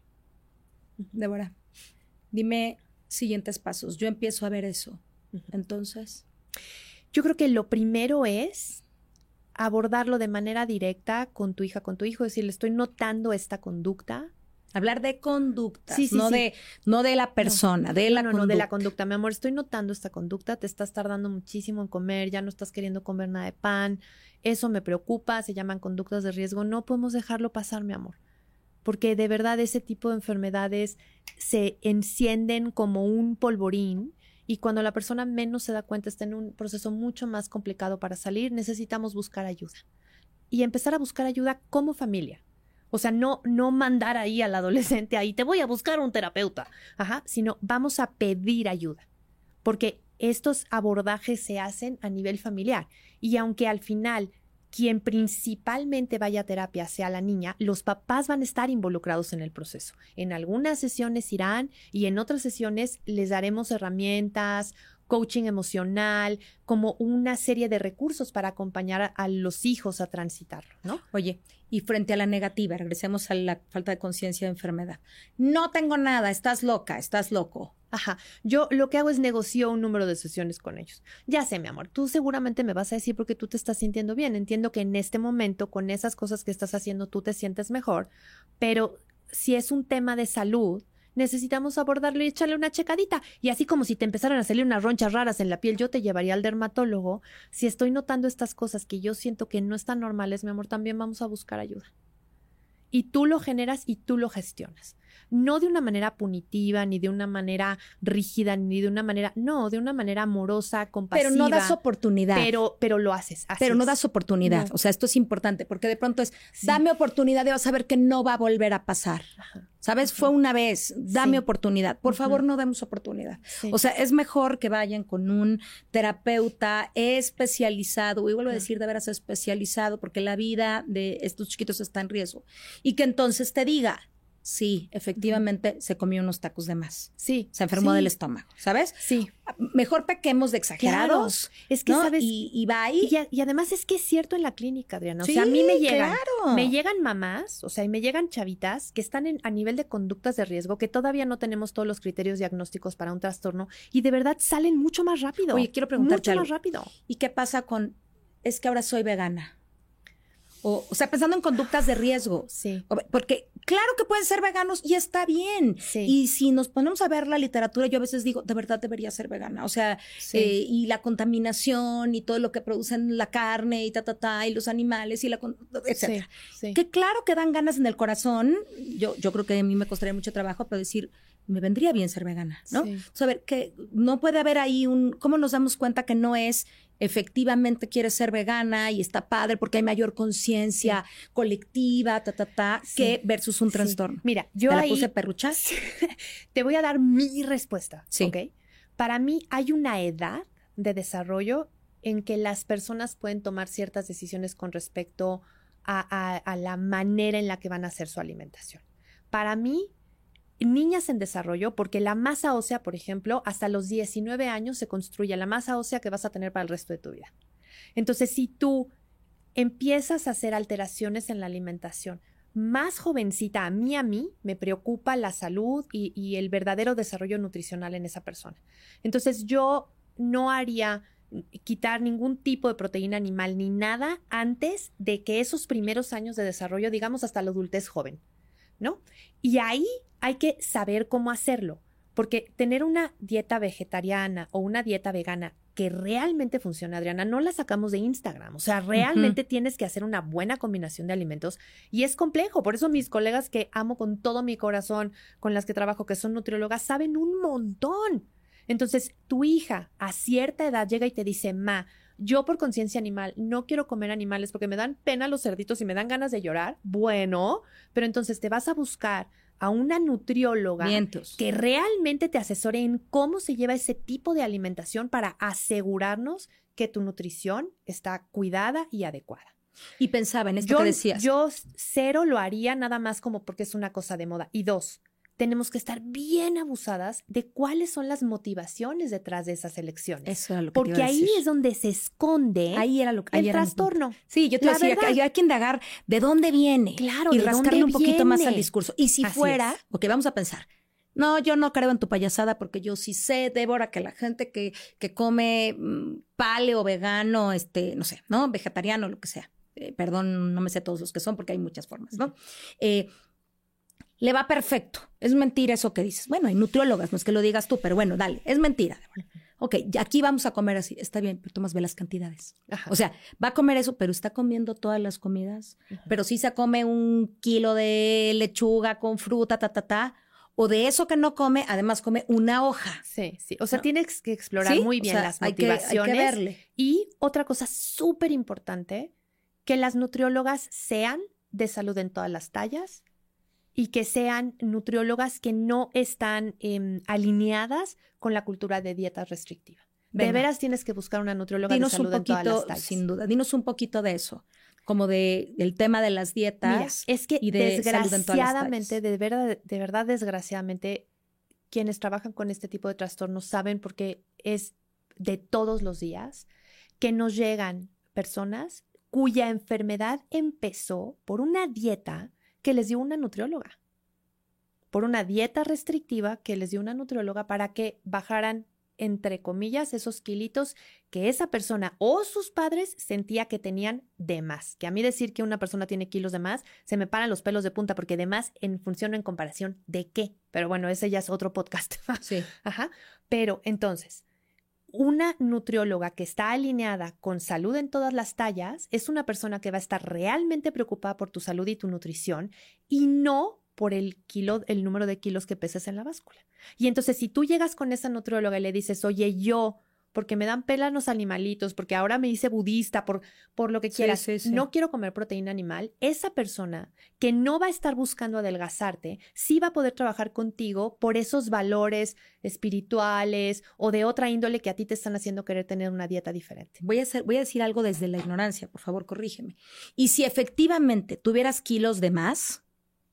Débora, dime siguientes pasos. Yo empiezo a ver eso. Uh-huh. Entonces, yo creo que lo primero es abordarlo de manera directa con tu hija, con tu hijo, decirle, estoy notando esta conducta. Hablar de conductas, sí, sí, no, sí. De, no de la persona, no, de la no, conducta. No, de la conducta. Mi amor, estoy notando esta conducta, te estás tardando muchísimo en comer, ya no estás queriendo comer nada de pan, eso me preocupa, se llaman conductas de riesgo, no podemos dejarlo pasar, mi amor. Porque de verdad ese tipo de enfermedades se encienden como un polvorín y cuando la persona menos se da cuenta está en un proceso mucho más complicado para salir, necesitamos buscar ayuda. Y empezar a buscar ayuda como familia. O sea, no, no mandar ahí al adolescente ahí, te voy a buscar un terapeuta, Ajá, sino vamos a pedir ayuda. Porque estos abordajes se hacen a nivel familiar. Y aunque al final quien principalmente vaya a terapia sea la niña, los papás van a estar involucrados en el proceso. En algunas sesiones irán y en otras sesiones les daremos herramientas, coaching emocional, como una serie de recursos para acompañar a, a los hijos a transitarlo, ¿no? Oye, y frente a la negativa, regresemos a la falta de conciencia de enfermedad. No tengo nada, estás loca, estás loco. Ajá. Yo lo que hago es negocio un número de sesiones con ellos. Ya sé, mi amor, tú seguramente me vas a decir porque tú te estás sintiendo bien. Entiendo que en este momento, con esas cosas que estás haciendo, tú te sientes mejor, pero si es un tema de salud, necesitamos abordarlo y echarle una checadita. Y así como si te empezaran a salir unas ronchas raras en la piel, yo te llevaría al dermatólogo. Si estoy notando estas cosas que yo siento que no están normales, mi amor, también vamos a buscar ayuda. Y tú lo generas y tú lo gestionas. No de una manera punitiva, ni de una manera rígida, ni de una manera... No, de una manera amorosa, compasiva. Pero no das oportunidad. Pero, pero lo haces. Pero no das oportunidad. No. O sea, esto es importante, porque de pronto es, sí. dame oportunidad y vas a ver que no va a volver a pasar. Ajá. ¿Sabes? Ajá. Fue una vez, dame sí. oportunidad. Por Ajá. favor, no demos oportunidad. Sí. O sea, es mejor que vayan con un terapeuta especializado, y vuelvo Ajá. a decir de veras especializado, porque la vida de estos chiquitos está en riesgo. Y que entonces te diga... Sí, efectivamente uh-huh. se comió unos tacos de más. Sí. Se enfermó sí. del estómago, ¿sabes? Sí. Mejor pequemos de exagerados. Claro. Es que, ¿no? ¿sabes? Y, y va ahí. Y, y además es que es cierto en la clínica, Adriana. O sí, sea, a mí me llegan, claro. me llegan mamás, o sea, y me llegan chavitas que están en, a nivel de conductas de riesgo, que todavía no tenemos todos los criterios diagnósticos para un trastorno y de verdad salen mucho más rápido. Oye, quiero preguntarte Mucho algo. más rápido. ¿Y qué pasa con, es que ahora soy vegana? O, o sea, pensando en conductas de riesgo. Sí. Porque claro que pueden ser veganos y está bien. Sí. Y si nos ponemos a ver la literatura, yo a veces digo, de verdad debería ser vegana. O sea, sí. eh, y la contaminación y todo lo que producen la carne y ta, ta, ta, y los animales y la, etcétera. Sí, sí. Que claro que dan ganas en el corazón. Yo, yo creo que a mí me costaría mucho trabajo, pero decir, me vendría bien ser vegana, ¿no? Sí. O sea, a ver, que no puede haber ahí un, ¿cómo nos damos cuenta que no es efectivamente quieres ser vegana y está padre porque hay mayor conciencia sí. colectiva, ta, ta, ta, sí. que versus un sí. trastorno? Mira, yo ¿Te la ahí puse perrucha? Te voy a dar mi respuesta, sí. ¿ok? Para mí hay una edad de desarrollo en que las personas pueden tomar ciertas decisiones con respecto a, a, a la manera en la que van a hacer su alimentación. Para mí, niñas en desarrollo, porque la masa ósea, por ejemplo, hasta los diecinueve años se construye la masa ósea que vas a tener para el resto de tu vida. Entonces, si tú empiezas a hacer alteraciones en la alimentación más jovencita, a mí, a mí, me preocupa la salud y, y el verdadero desarrollo nutricional en esa persona. Entonces, yo no haría quitar ningún tipo de proteína animal ni nada antes de que esos primeros años de desarrollo, digamos hasta la adultez joven, ¿no? Y ahí hay que saber cómo hacerlo, porque tener una dieta vegetariana o una dieta vegana que realmente funciona, Adriana, no la sacamos de Instagram. O sea, realmente uh-huh. tienes que hacer una buena combinación de alimentos y es complejo. Por eso mis colegas que amo con todo mi corazón, con las que trabajo, que son nutriólogas, saben un montón. Entonces, tu hija a cierta edad llega y te dice, ma, yo por conciencia animal no quiero comer animales porque me dan pena los cerditos y me dan ganas de llorar. Bueno, pero entonces te vas a buscar a una nutrióloga Vientos. que realmente te asesore en cómo se lleva ese tipo de alimentación para asegurarnos que tu nutrición está cuidada y adecuada. Y pensaba en esto yo, que decías. Yo cero lo haría nada más como porque es una cosa de moda. Y dos, tenemos que estar bien abusadas de cuáles son las motivaciones detrás de esas elecciones. Eso era lo que Porque te iba a ahí decir. es donde se esconde ahí era lo que, ahí el era trastorno. Sí, yo te La decía verdad. que hay que indagar de dónde viene. Claro, y ¿de rascarle dónde un poquito viene? más al discurso. Y si Así fuera, es. ok, vamos a pensar. No, yo no creo en tu payasada porque yo sí sé, Débora, que la gente que, que come mmm, paleo, vegano, este, no sé, ¿no? Vegetariano, lo que sea. Eh, perdón, no me sé todos los que son porque hay muchas formas, ¿no? Eh, le va perfecto. Es mentira eso que dices. Bueno, hay nutriólogas, no es que lo digas tú, pero bueno, dale, es mentira. Ok, aquí vamos a comer así. Está bien, pero tomas ve las cantidades. Ajá. O sea, va a comer eso, pero está comiendo todas las comidas. Ajá. Pero sí se come un kilo de lechuga con fruta, ta, ta, ta. O de eso que no come, además come una hoja. Sí, sí. O sea, ¿no? Tienes que explorar ¿Sí? muy bien o sea, las hay motivaciones. Que, hay que verle. Y otra cosa súper importante, que las nutriólogas sean de salud en todas las tallas y que sean nutriólogas que no están eh, alineadas con la cultura de dieta restrictiva. Venga. De veras tienes que buscar una nutrióloga Dinos de salud un poquito, en todas las tallas. Sin duda, dinos un poquito de eso, como de el tema de las dietas. Mira, es que y de desgraciadamente, de verdad, de verdad, desgraciadamente, quienes trabajan con este tipo de trastornos saben porque es de todos los días, que nos llegan personas cuya enfermedad empezó por una dieta que les dio una nutrióloga, por una dieta restrictiva que les dio una nutrióloga para que bajaran, entre comillas, esos kilitos que esa persona o sus padres sentía que tenían de más. Que a mí decir que una persona tiene kilos de más, se me paran los pelos de punta, porque de más en función o en comparación de qué. Pero bueno, ese ya es otro podcast. Sí. Ajá. Pero entonces, una nutrióloga que está alineada con salud en todas las tallas es una persona que va a estar realmente preocupada por tu salud y tu nutrición y no por el kilo, el número de kilos que pesas en la báscula. Y entonces, si tú llegas con esa nutrióloga y le dices, oye, yo, porque me dan pena los animalitos, porque ahora me hice budista, por, por lo que quieras, sí, sí, sí. no quiero comer proteína animal, esa persona que no va a estar buscando adelgazarte, sí va a poder trabajar contigo por esos valores espirituales o de otra índole que a ti te están haciendo querer tener una dieta diferente. Voy a, hacer, voy a decir algo desde la ignorancia, por favor, corrígeme. Y si efectivamente tuvieras kilos de más,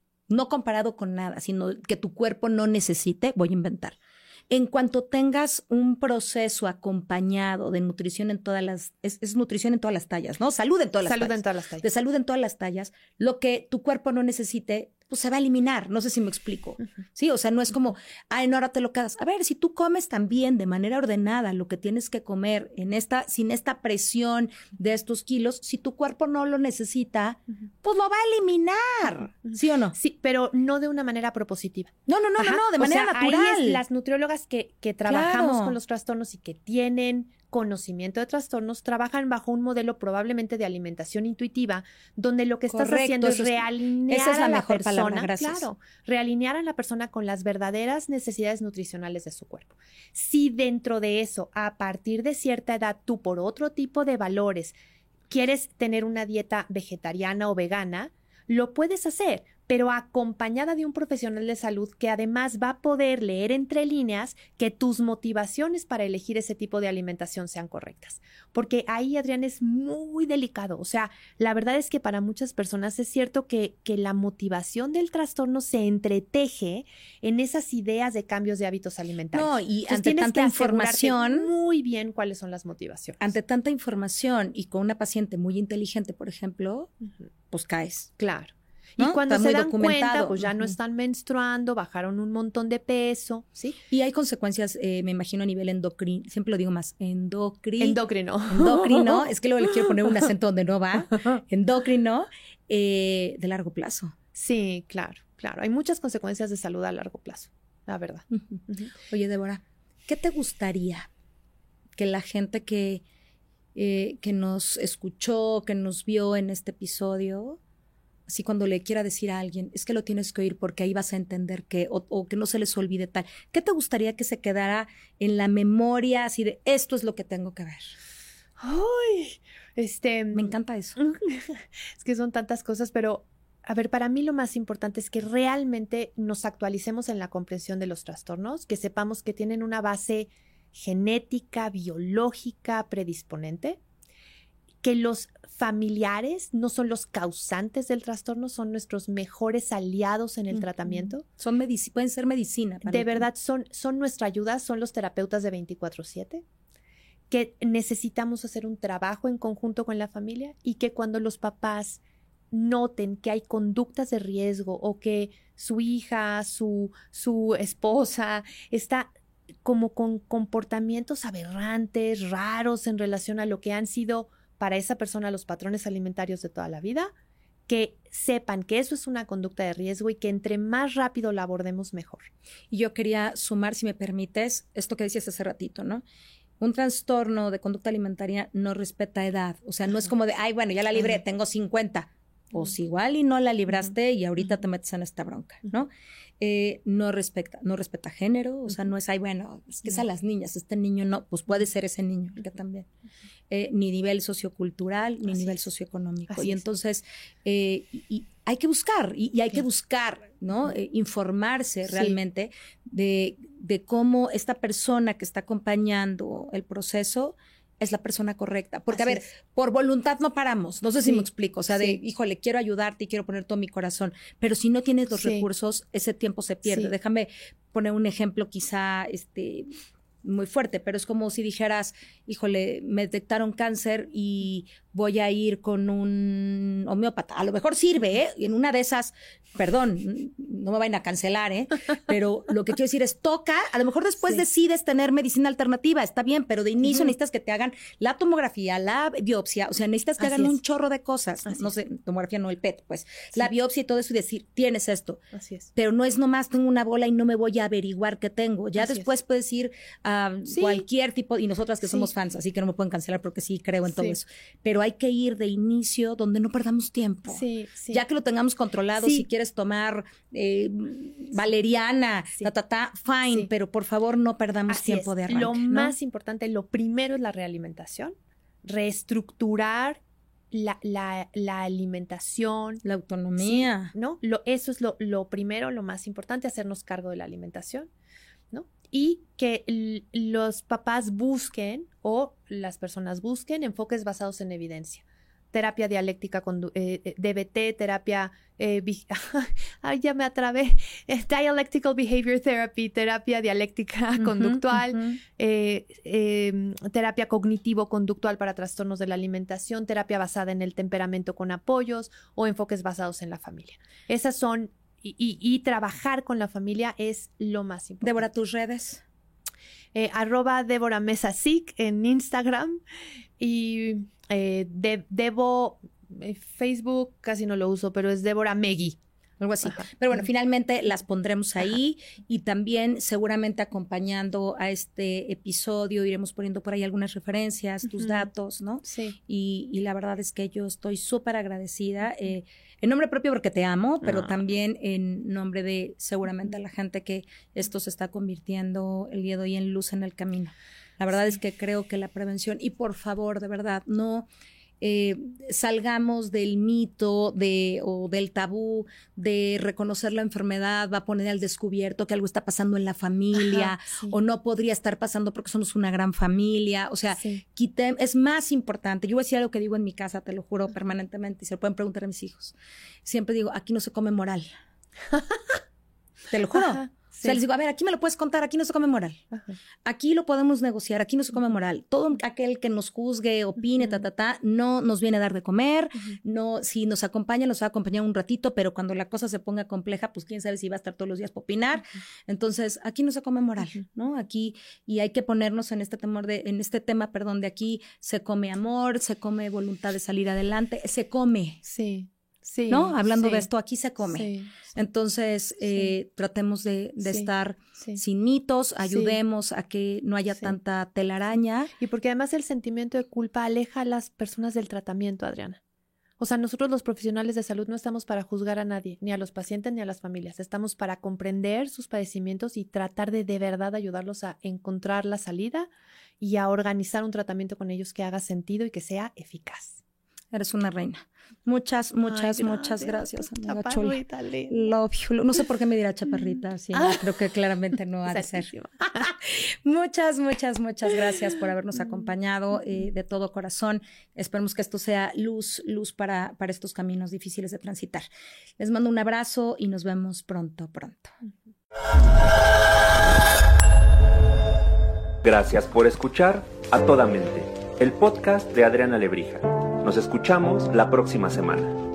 no comparado con nada, sino que tu cuerpo no necesite, voy a inventar. En cuanto tengas un proceso acompañado de nutrición en todas las, es, es nutrición en todas las tallas, ¿no? Salud en todas las salud tallas. en todas las tallas. De salud en todas las tallas, lo que tu cuerpo no necesite, pues se va a eliminar. No sé si me explico. Uh-huh. Sí, o sea, no es como, ay, no, ahora te lo quedas. A ver, si tú comes también de manera ordenada lo que tienes que comer en esta, sin esta presión de estos kilos, si tu cuerpo no lo necesita, uh-huh. pues lo va a eliminar. Uh-huh. ¿Sí o no? Sí, pero no de una manera propositiva. No, no, no, Ajá. no, no, de o manera sea, natural. Ahí es las nutriólogas que, que trabajamos claro. con los trastornos y que tienen conocimiento de trastornos, trabajan bajo un modelo probablemente de alimentación intuitiva, donde lo que estás Correcto, haciendo es es, realinear esa es la a la mejor persona, palabra, gracias. Claro, realinear a la persona con las verdaderas necesidades nutricionales de su cuerpo. Si dentro de eso, a partir de cierta edad, tú por otro tipo de valores quieres tener una dieta vegetariana o vegana, lo puedes hacer, pero acompañada de un profesional de salud que además va a poder leer entre líneas que tus motivaciones para elegir ese tipo de alimentación sean correctas. Porque ahí, Adrián, es muy delicado. O sea, la verdad es que para muchas personas es cierto que, que la motivación del trastorno se entreteje en esas ideas de cambios de hábitos alimentarios. No, y Entonces, ante tienes tanta que información, muy bien cuáles son las motivaciones. Ante tanta información y con una paciente muy inteligente, por ejemplo, uh-huh. pues caes. Claro. ¿No? Y cuando Está se muy dan cuenta, pues ya uh-huh. no están menstruando, bajaron un montón de peso, ¿sí? Y hay consecuencias, eh, me imagino, a nivel endocrino, siempre lo digo más, endocri endocrino. Endocrino, es que luego le quiero poner un acento donde no va, endocrino, eh, de largo plazo. Sí, claro, claro. Hay muchas consecuencias de salud a largo plazo, la verdad. Uh-huh. Uh-huh. Oye, Débora, ¿qué te gustaría que la gente que, eh, que nos escuchó, que nos vio en este episodio, así cuando le quiera decir a alguien, es que lo tienes que oír porque ahí vas a entender que, o, o que no se les olvide tal. ¿Qué te gustaría que se quedara en la memoria así de esto es lo que tengo que ver? Ay, este... Me encanta eso. Es que son tantas cosas, pero a ver, para mí lo más importante es que realmente nos actualicemos en la comprensión de los trastornos, que sepamos que tienen una base genética, biológica, predisponente, que los familiares no son los causantes del trastorno, son nuestros mejores aliados en el uh-huh. tratamiento. Son medici- pueden ser medicina. De verdad, son, son nuestra ayuda, son los terapeutas de veinticuatro siete, que necesitamos hacer un trabajo en conjunto con la familia y que cuando los papás noten que hay conductas de riesgo o que su hija, su, su esposa está como con comportamientos aberrantes, raros en relación a lo que han sido para esa persona los patrones alimentarios de toda la vida, que sepan que eso es una conducta de riesgo y que entre más rápido la abordemos mejor. Y yo quería sumar, si me permites, esto que decías hace ratito, ¿no? Un trastorno de conducta alimentaria no respeta edad. O sea, no es como de, ay, bueno, ya la libré, tengo cincuenta. Pues igual y no la libraste y ahorita te metes en esta bronca, ¿no? Eh, no respeta, no respeta género, o sea, no es, ay, bueno, es que es a las niñas, este niño no, pues puede ser ese niño, que también. Eh, ni nivel sociocultural, ni Así nivel es. socioeconómico. Así y es. entonces, eh, y, y hay que buscar, y, y hay que buscar, ¿no? Eh, informarse Sí. realmente de, de cómo esta persona que está acompañando el proceso es la persona correcta. Porque, Así a ver, es. por voluntad no paramos. No sé si Sí, me explico. O sea, de, sí. híjole, quiero ayudarte y quiero poner todo mi corazón. Pero si no tienes los Sí. recursos, ese tiempo se pierde. Sí. Déjame poner un ejemplo quizá, este... muy fuerte, pero es como si dijeras, híjole, me detectaron cáncer y voy a ir con un homeópata. A lo mejor sirve, ¿eh? En una de esas, perdón, no me vayan a cancelar, ¿eh? Pero lo que quiero decir es, toca, a lo mejor después sí. decides tener medicina alternativa, está bien, pero de inicio uh-huh. necesitas que te hagan la tomografía, la biopsia, o sea, necesitas que Así hagan es. un chorro de cosas. Así no sé, tomografía no, el P E T, pues. Sí. La biopsia y todo eso y decir, tienes esto. Así es. Pero no es nomás tengo una bola y no me voy a averiguar qué tengo. Ya Así después es. puedes ir a sí. cualquier tipo, y nosotras que sí. somos fans, así que no me pueden cancelar porque sí creo en sí. todo eso. Pero hay que ir de inicio donde no perdamos tiempo. Sí, sí. Ya que lo tengamos controlado, sí. si quieres tomar eh, valeriana, sí. ta, ta, ta, fine, sí. pero por favor no perdamos Así tiempo es. de arranque. Lo ¿no? más importante, lo primero es la realimentación, reestructurar la, la, la alimentación. La autonomía. Sí, ¿no? Lo, eso es lo, lo primero, lo más importante, hacernos cargo de la alimentación, ¿no? Y que l- los papás busquen o las personas busquen enfoques basados en evidencia. Terapia dialéctica, condu- eh, D B T, terapia, eh, bi- ay, ya me atrabé, eh, Dialectical Behavior Therapy, terapia dialéctica uh-huh, conductual, uh-huh. Eh, eh, terapia cognitivo-conductual para trastornos de la alimentación, terapia basada en el temperamento con apoyos o enfoques basados en la familia. Esas son, y, y, y trabajar con la familia es lo más importante. Débora, tus redes. Eh, arroba Débora Mesa Sic en Instagram y eh, de, Debo eh, Facebook casi no lo uso, pero es Débora Megui. Algo así. Ajá. Pero bueno, finalmente las pondremos ahí Ajá. y también seguramente acompañando a este episodio iremos poniendo por ahí algunas referencias, uh-huh. tus datos, ¿no? Sí. Y, y la verdad es que yo estoy súper agradecida, eh, en nombre propio porque te amo, pero no. también en nombre de seguramente a la gente que esto se está convirtiendo el día de hoy en luz en el camino. La verdad sí. es que creo que la prevención, y por favor, de verdad, no... Eh, salgamos del mito de, o del tabú de reconocer la enfermedad, va a poner al descubierto que algo está pasando en la familia Ajá, sí. o no podría estar pasando porque somos una gran familia, o sea, sí. quite, es más importante. Yo voy a decir algo que digo en mi casa, te lo juro Ajá. permanentemente, y se lo pueden preguntar a mis hijos. Siempre digo, aquí no se come moral. Te lo juro. Ajá. Sí. O sea, les digo, a ver, aquí me lo puedes contar, aquí no se come moral. Ajá. Aquí lo podemos negociar, aquí no se come moral. Todo aquel que nos juzgue, opine, uh-huh. ta, ta, ta, no nos viene a dar de comer, uh-huh. no, si nos acompaña, nos va a acompañar un ratito, pero cuando la cosa se ponga compleja, pues quién sabe si va a estar todos los días para opinar. Uh-huh. Entonces, aquí no se come moral, uh-huh. ¿no? Aquí, y hay que ponernos en este temor de, en este tema, perdón, de aquí se come amor, se come voluntad de salir adelante, se come. Sí. Sí, ¿no? Hablando sí, de esto, aquí se come. Sí, sí, Entonces, eh, sí. tratemos de, de sí, estar sí. sin mitos, ayudemos sí. a que no haya sí. tanta telaraña. Y porque además el sentimiento de culpa aleja a las personas del tratamiento, Adriana. O sea, nosotros los profesionales de salud no estamos para juzgar a nadie, ni a los pacientes ni a las familias. Estamos para comprender sus padecimientos y tratar de de verdad ayudarlos a encontrar la salida y a organizar un tratamiento con ellos que haga sentido y que sea eficaz. Eres una reina. Muchas, muchas, Ay, muchas gracias, amiga chula. Love you. No sé por qué me dirá chaparrita, sí, ah. creo que claramente no ha de ser. Muchas, muchas, muchas gracias por habernos acompañado eh, de todo corazón. Esperemos que esto sea luz, luz para, para estos caminos difíciles de transitar. Les mando un abrazo y nos vemos pronto, pronto. Gracias por escuchar A Toda Mente, el podcast de Adriana Lebrija. Nos escuchamos la próxima semana.